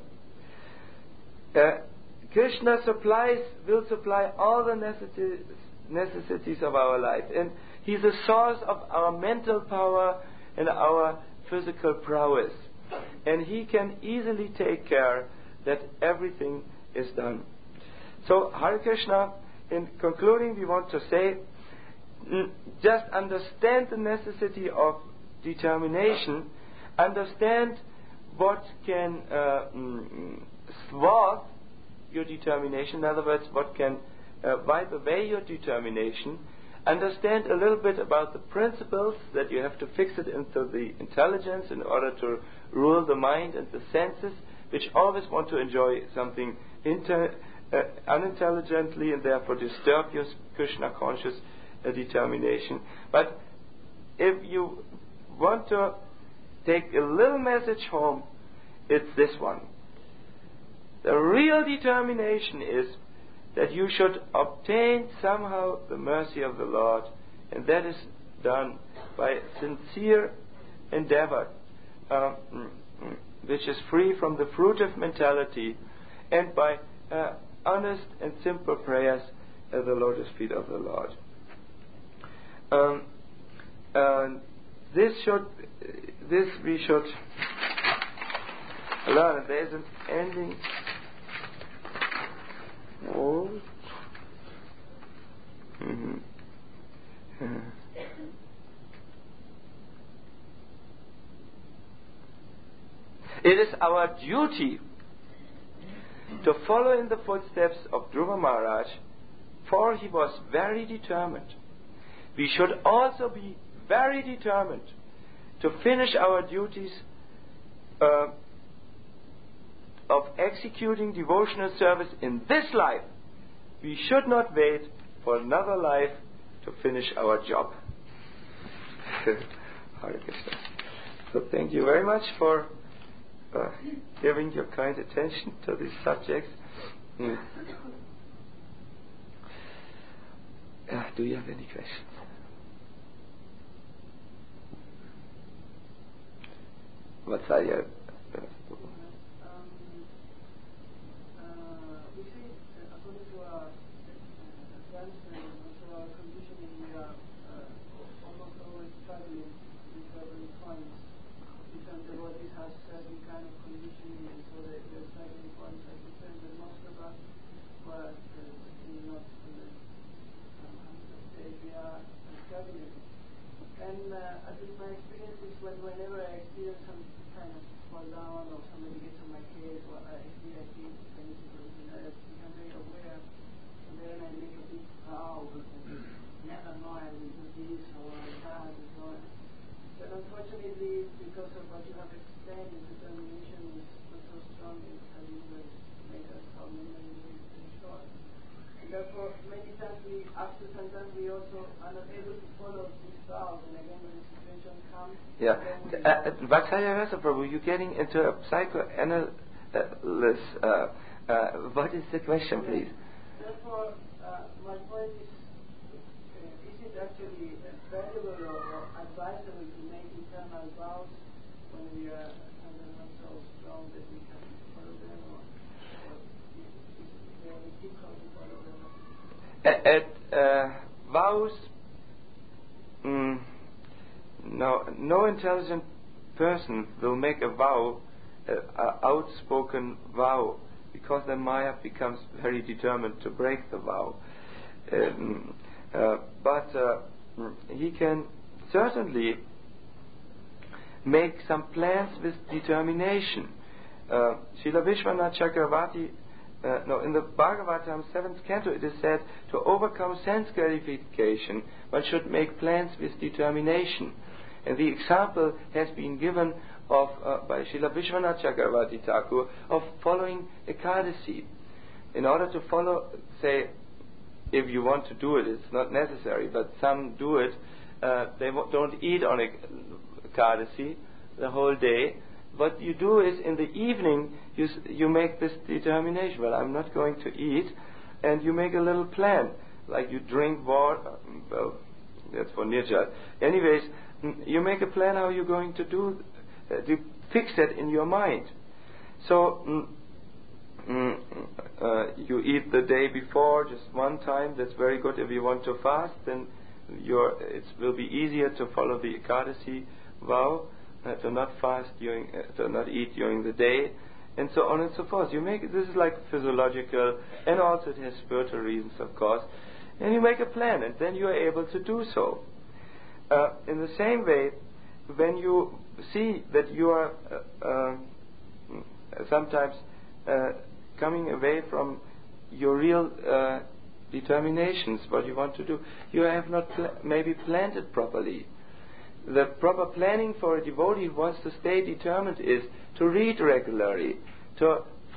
Krishna will supply all the necessities of our life, and He's the source of our mental power and our physical prowess, and He can easily take care that everything is done. So, Hare Krishna, in concluding, we want to say, just understand the necessity of determination, understand what can thwart your determination, in other words, what can wipe away your determination, understand a little bit about the principles that you have to fix it into the intelligence in order to rule the mind and the senses, which always want to enjoy something unintelligently and therefore disturb your Krishna conscious determination. But if you want to take a little message home, it's this one. The real determination is that you should obtain somehow the mercy of the Lord, and that is done by sincere endeavor, which is free from the fruitive mentality, and by honest and simple prayers at the lotus feet of the Lord. This we should learn. There is an ending. It is our duty to follow in the footsteps of Dhruva Maharaj, for he was very determined. We should also be very determined to finish our duties of executing devotional service in this life, we should not wait for another life to finish our job. Hare Krishna. So thank you very much for giving your kind attention to these subjects. Do you have any questions? Vatsalya. We see, according to our grandparents and to our conditioning, we are almost always struggling with certain points. Different devotees have certain kind of conditioning, and so their struggling points are different. But most of us were not in the stage we are struggling. And at least my experience is whenever I experience some kind of fall down or somebody gets on my case or I see anything, I become very aware, and then I make a big vow, never more I will do this or that and so on. But unfortunately, because of what you have explained, the determination is not so strong in having made us how many short. And therefore, many times sometimes we also are not able to follow these vows, and again when the situation comes. Yeah. Vatsalya Rasa Prabhu, you're getting into a psychoanalysis. What is the question, please? Therefore, my point is it actually valuable or advisable to make internal vows when we are not so strong that we can follow them, or is there any difficult to follow them? Vows, no intelligent person will make a vow, an outspoken vow, because then Maya becomes very determined to break the vow. But he can certainly make some plans with determination. Srila Vishwanath Chakravarti, in the Bhagavatam 7th canto it is said, to overcome sense gratification one should make plans with determination. And the example has been given of by Srila Vishwanath Chakravarti Thakur of following Ekadasi. In order to follow, say, if you want to do it, it's not necessary, but some do it, they don't eat on Ekadasi the whole day. What you do is in the evening you make this determination, well, I'm not going to eat, and you make a little plan, like you drink water, well, that's for Nirjal. Anyways, you make a plan how you're going to do, to fix that in your mind. So, you eat the day before, just one time, that's very good. If you want to fast, then it will be easier to follow the Ekadasi vow, to not fast to not eat during the day, and so on and so forth. This is like physiological, and also it has spiritual reasons, of course. And you make a plan, and then you are able to do so. In the same way, when you see that you are sometimes coming away from your real determinations, what you want to do, you have not maybe planned it properly. The proper planning for a devotee who wants to stay determined is to read regularly, to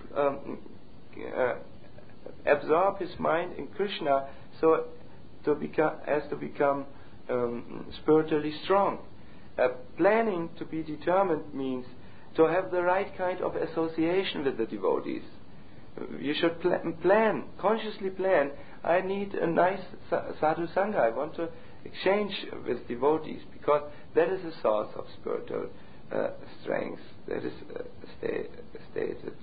absorb his mind in Krishna, so to become spiritually strong. Planning to be determined means to have the right kind of association with the devotees. You should consciously plan. I need a nice sadhu sangha. I want to exchange with devotees, because that is a source of spiritual strength. That is stated.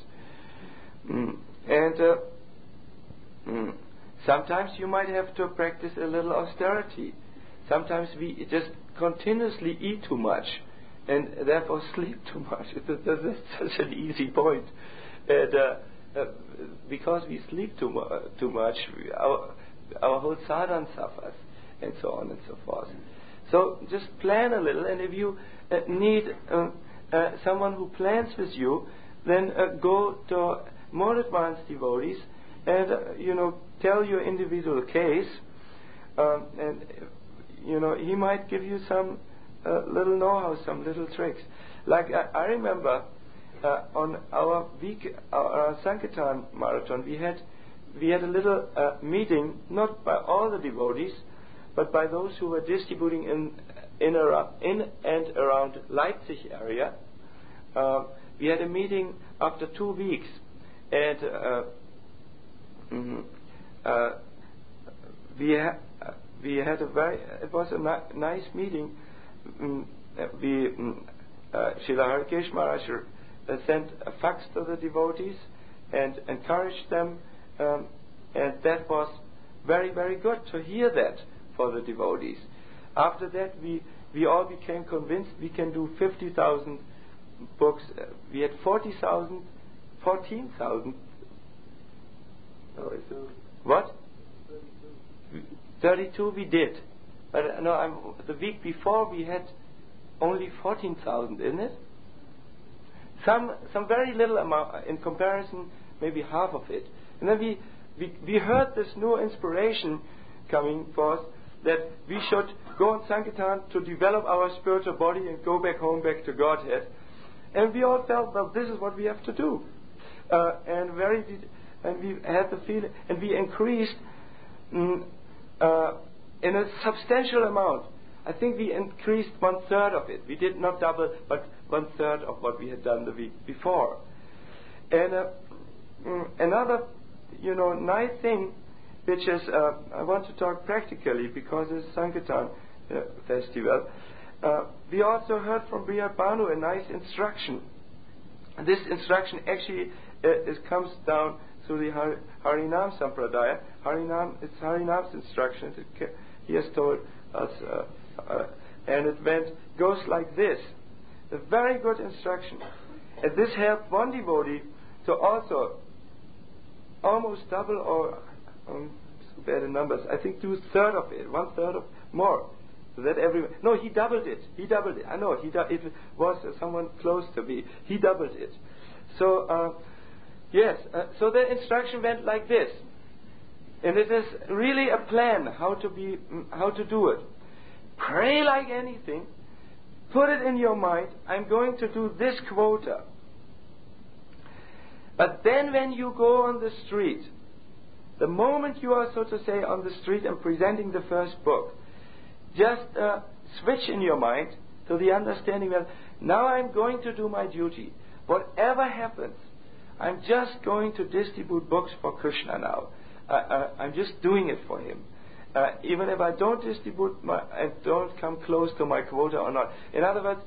Sometimes you might have to practice a little austerity. Sometimes we just continuously eat too much and therefore sleep too much. That's such an easy point. And because we sleep too much, our whole sadhana suffers, and so on and so forth. So just plan a little, and if you need someone who plans with you, then go to more advanced devotees and tell your individual case, and he might give you some little know-how, some little tricks. Like I remember on our Sankirtan marathon, we had a little meeting, not by all the devotees, but by those who were distributing in and around Leipzig area. We had a meeting after 2 weeks, and it was a nice meeting. Srila Harikesh Maharaj sent a fax to the devotees and encouraged them, and that was very, very good to hear that for the devotees. After that, we all became convinced we can do 50,000 books. We had 14,000. What? 32 we did. But no, the week before we had only 14,000, isn't it? Some very little amount in comparison, maybe half of it. And then we heard this new inspiration coming forth that we should go on Sankirtan to develop our spiritual body and go back home, back to Godhead. And we all felt, well, this is what we have to do. And we had the feeling, and we increased in a substantial amount. I think we increased 1/3 of it. We did not double, but 1/3 of what we had done the week before. And another, nice thing, which is, I want to talk practically because it's Sankirtan festival. We also heard from Brihad Bhanu a nice instruction. This instruction actually comes down through the Harinam Sampradaya. It's Harinam's instruction. He has told us, and it goes like this. A very good instruction. And this helped one devotee to also almost double or so bad in numbers. I think 2/3 of it, 1/3 of more. So that he doubled it. I know it was someone close to me. He doubled it. So yes. So the instruction went like this, and it is really a plan how to do it. Pray like anything. Put it in your mind. I'm going to do this quota. But then when you go on the street, the moment you are, so to say, on the street and presenting the first book, just switch in your mind to the understanding that now I'm going to do my duty. Whatever happens, I'm just going to distribute books for Krishna now. I'm just doing it for him. Even if I don't distribute I don't come close to my quota or not. In other words,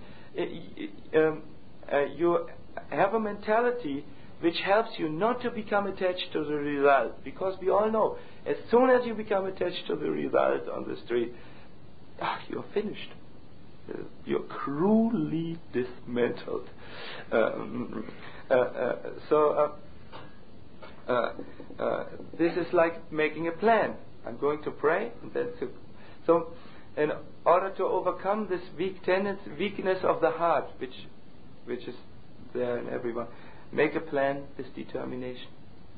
you have a mentality which helps you not to become attached to the result. Because we all know, as soon as you become attached to the result on the street, you're finished. You're cruelly dismantled. This is like making a plan. I'm going to pray, and then so in order to overcome this weakness of the heart, which is there in everyone, make a plan with determination.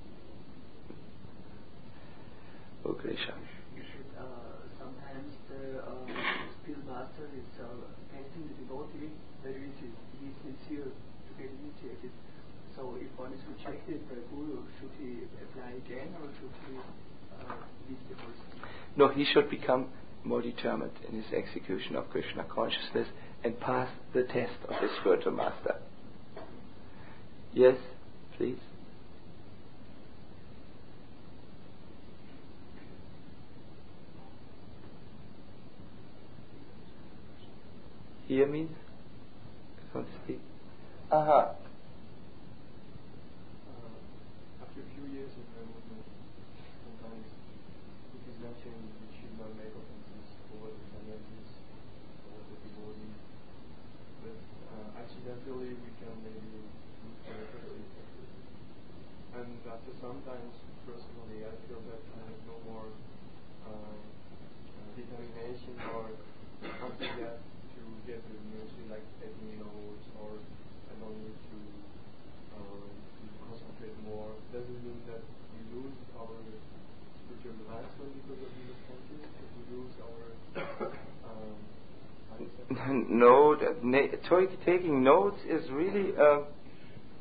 Oh, Krishna. You should sometimes the spiritual master is testing the devotee whether he is sincere to get initiated. So if one is rejected by Guru, should he apply again or should he leave the person? No, he should become more determined in his execution of Krishna consciousness and pass the test of his spiritual master. Yes, please. Hear means? Don't speak. Aha. After a few years in the movement, sometimes it is mentioned we should not make offenses toward the sannyasis or the devotee. But accidentally we can maybe look for offenses. And after sometimes, personally, I feel that I have no more determination or something yet to get the mercy, like taking notes, or I don't need to concentrate more. Does it mean that we lose our spiritual advancement because of these offenses? That we lose our No, taking notes is really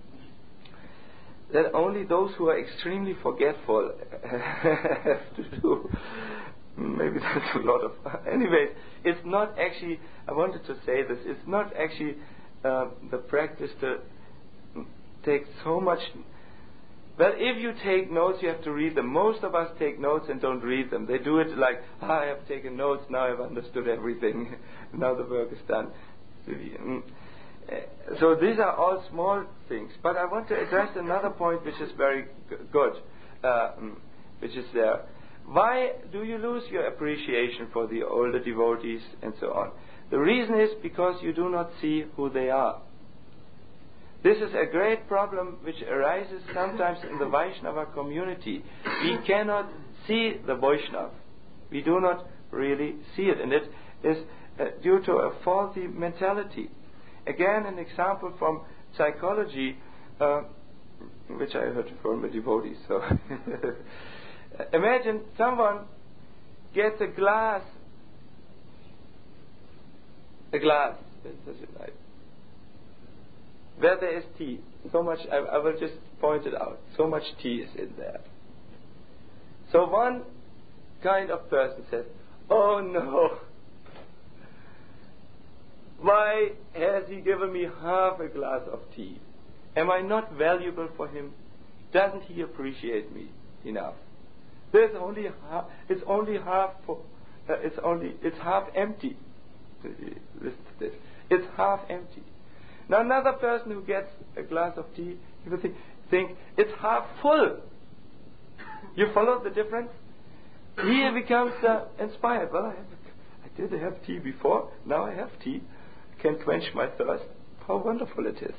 that only those who are extremely forgetful have to do. Maybe that's a lot of... Anyways, it's not actually... I wanted to say this. It's not actually the practice to take so much... Well, if you take notes, you have to read them. Most of us take notes and don't read them. They do it like, I have taken notes, now I've understood everything. Now the work is done. So these are all small things. But I want to address another point which is very good, which is there. Why do you lose your appreciation for the older devotees and so on? The reason is because you do not see who they are. This is a great problem which arises sometimes in the Vaishnava community. We cannot see the Vaishnava. We do not really see it. And it is due to a faulty mentality. Again, an example from psychology, which I heard from a devotee. So, imagine someone gets a glass, where there is tea. So much, I will just point it out. So much tea is in there. So one kind of person says, oh no, why has he given me half a glass of tea? Am I not valuable for him? Doesn't he appreciate me enough? There's only half, it's only half for, it's half empty. Listen to this. It's half empty. Now another person who gets a glass of tea, he will think it's half full. You follow the difference? He becomes inspired. Well, I did have tea before. Now I have tea. I can quench my thirst. How wonderful it is.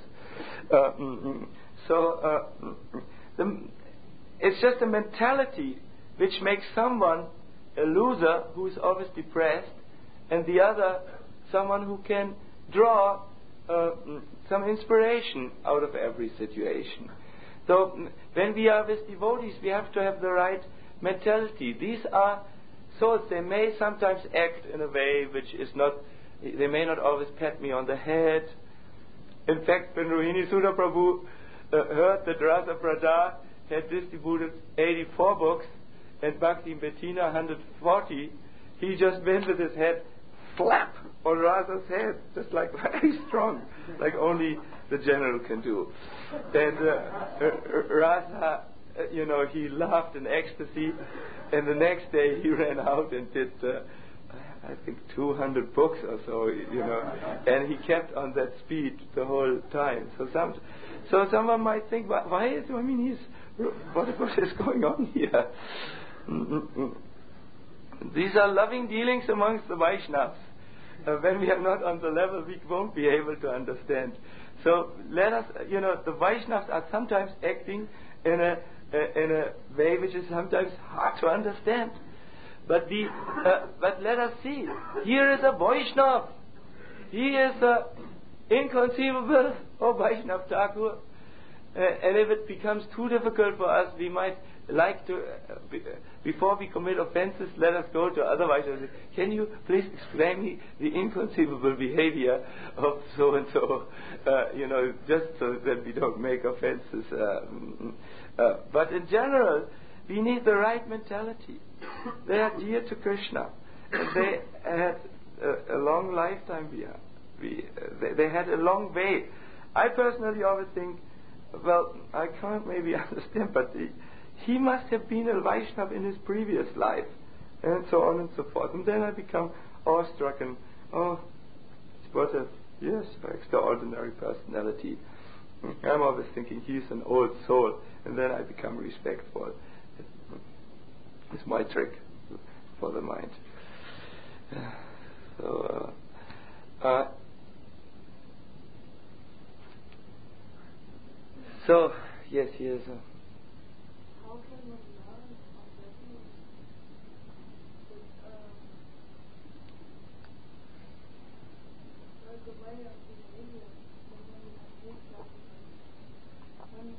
It's just a mentality which makes someone a loser who is always depressed, and the other someone who can draw some inspiration out of every situation. So when we are with devotees, we have to have the right mentality. These are souls. They may sometimes act in a way which is not, they may not always pat me on the head. In fact, when Rohini Sudha Prabhu heard that Rasa Prada had distributed 84 books and Bhakti Bettina 140, he just bent with his head, slap on Rasa's head, just like very strong, like only the general can do. And Rasa, he laughed in ecstasy, and the next day he ran out and did, I think, 200 books or so, and he kept on that speed the whole time. So someone might think, why is, what is going on here? These are loving dealings amongst the Vaishnavas. When we are not on the level, we won't be able to understand. So let us, the Vaishnavas are sometimes acting in a way which is sometimes hard to understand. But let us see. Here is a Vaishnava. He is inconceivable, Vaishnava Thakur. And if it becomes too difficult for us, we might like to, before we commit offenses, let us go to other Vaishnavas. Can you please explain me the inconceivable behavior of so and so? Just so that we don't make offenses. But in general, we need the right mentality. They are dear to Krishna. And they had a long lifetime here. They had a long way. I personally always think, well, I can't maybe understand, but he must have been a Vaishnava in his previous life, and so on and so forth. And then I become awestruck and, what a, extraordinary personality. I'm always thinking he's an old soul, and then I become respectful. It's my trick for the mind. So, yes, he is. How can one learn from their views? There's a way of behavior when we have good practices. One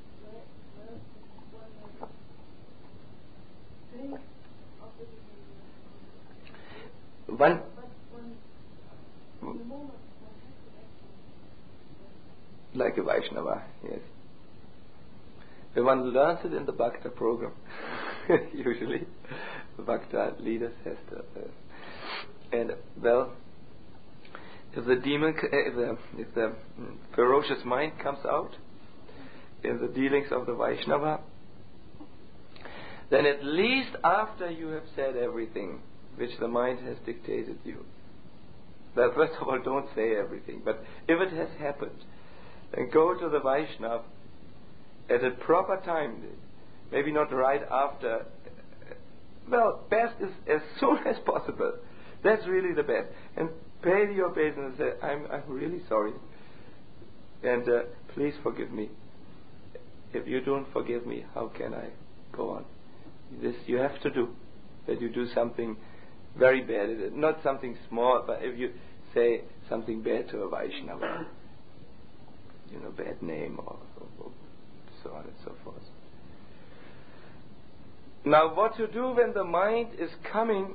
think of the behavior. One. But in the moment, one has to act. Like a Vaishnava, yes. One learns it in the Bhakta program. Usually, the Bhakta leaders has to. And well, if the demon, if the ferocious mind comes out in the dealings of the Vaishnava, then at least after you have said everything which the mind has dictated you. Well, first of all, don't say everything, but if it has happened, then go to the Vaishnava at a proper time, maybe not right after. Well, best is as soon as possible. That's really the best. And pay your obeisance and say, I'm really sorry. And please forgive me. If you don't forgive me, how can I go on? This you have to do. That you do something very bad. Not something small, but if you say something bad to a Vaishnava, bad name or so on and so forth. Now, what to do when the mind is coming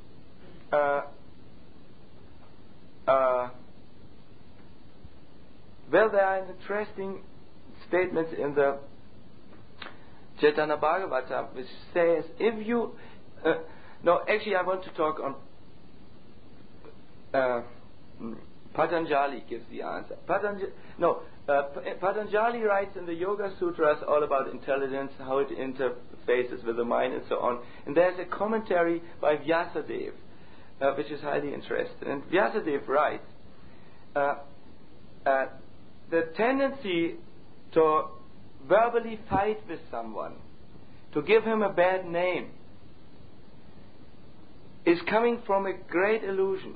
well, there are interesting statements in the Chaitanya Bhagavata which says, if you actually I want to talk on Patanjali gives the answer. Patanjali writes in the Yoga Sutras all about intelligence, how it interfaces with the mind and so on. And there's a commentary by Vyasadeva, which is highly interesting. And Vyasadeva writes, the tendency to verbally fight with someone, to give him a bad name, is coming from a great illusion.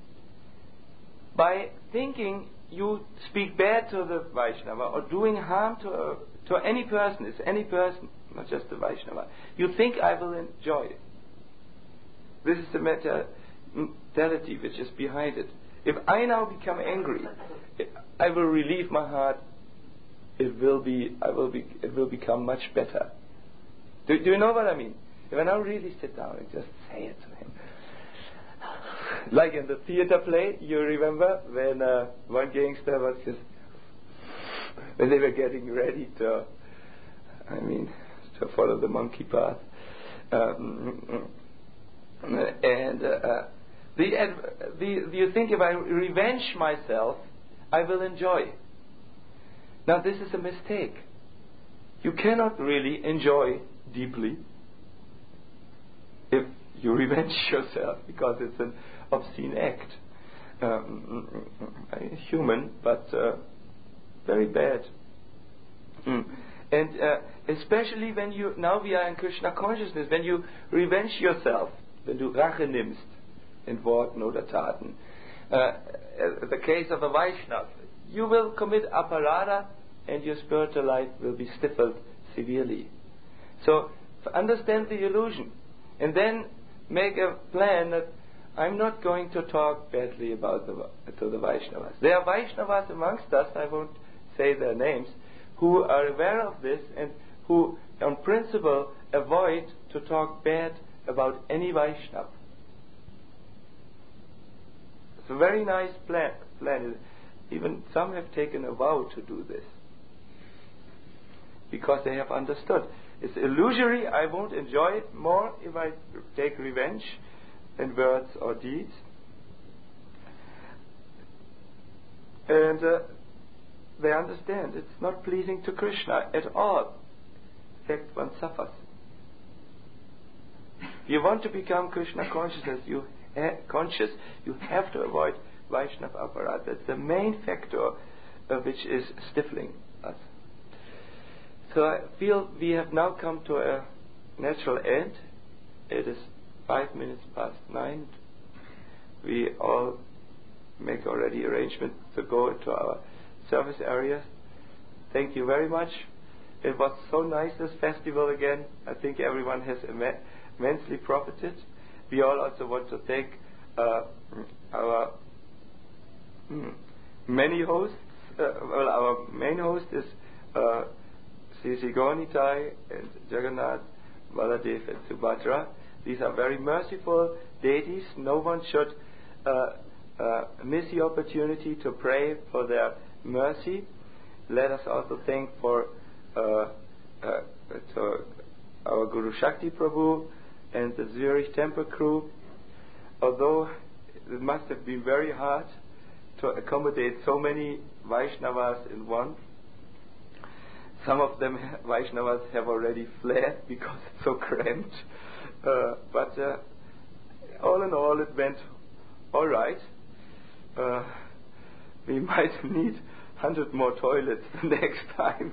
By thinking you speak bad to the Vaishnava or doing harm to any person, it's any person, not just the Vaishnava, you think I will enjoy it. This is the mentality which is behind it. If I now become angry, I will relieve my heart. It will become much better. Do you know what I mean? If I now really sit down and just say it to him, like in the theater play, you remember when one gangster was just, when they were getting ready to follow the monkey path, you think if I revenge myself, I will enjoy. Now this is a mistake. You cannot really enjoy deeply if you revenge yourself, because it's an obscene act. Human, but very bad. And especially when now we are in Krishna consciousness, when you revenge yourself, wenn du Rache nimmst, in Worten oder Taten. The case of a Vaishnava, you will commit aparada and your spiritual life will be stifled severely. So understand the illusion and then make a plan that I'm not going to talk badly about to the Vaishnavas. There are Vaishnavas amongst us, I won't say their names, who are aware of this and who on principle avoid to talk bad about any Vaishnava. It's a very nice plan. Even some have taken a vow to do this because they have understood it's illusory. I won't enjoy it more if I take revenge in words or deeds. And they understand it's not pleasing to Krishna at all. In fact, one suffers. If you want to become Krishna conscious, you have to avoid Vaishnava aparat. That's the main factor which is stifling us. So I feel we have now come to a natural end. It is 9:05. We all make already arrangements to go to our service areas. Thank you very much. It was so nice, this festival again. I think everyone has immensely profited. We all also want to thank our many hosts. Our main host is Sri Gauranitai and Jagannath, Baladev and Subhadra. These are very merciful deities. No one should miss the opportunity to pray for their mercy. Let us also thank for to our Guru Shakti Prabhu and the Zurich Temple crew. Although it must have been very hard to accommodate so many Vaishnavas in one. Some of them Vaishnavas have already fled because it's so cramped. But all in all, it went all right. We might need 100 more toilets the next time.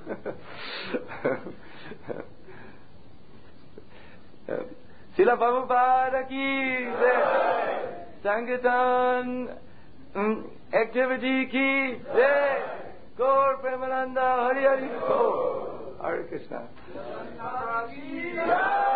Srila Prabhupada ki jai. Sankirtan activity ki jai. Gaur Premananda Hari Hari Gaur. Hare Krishna.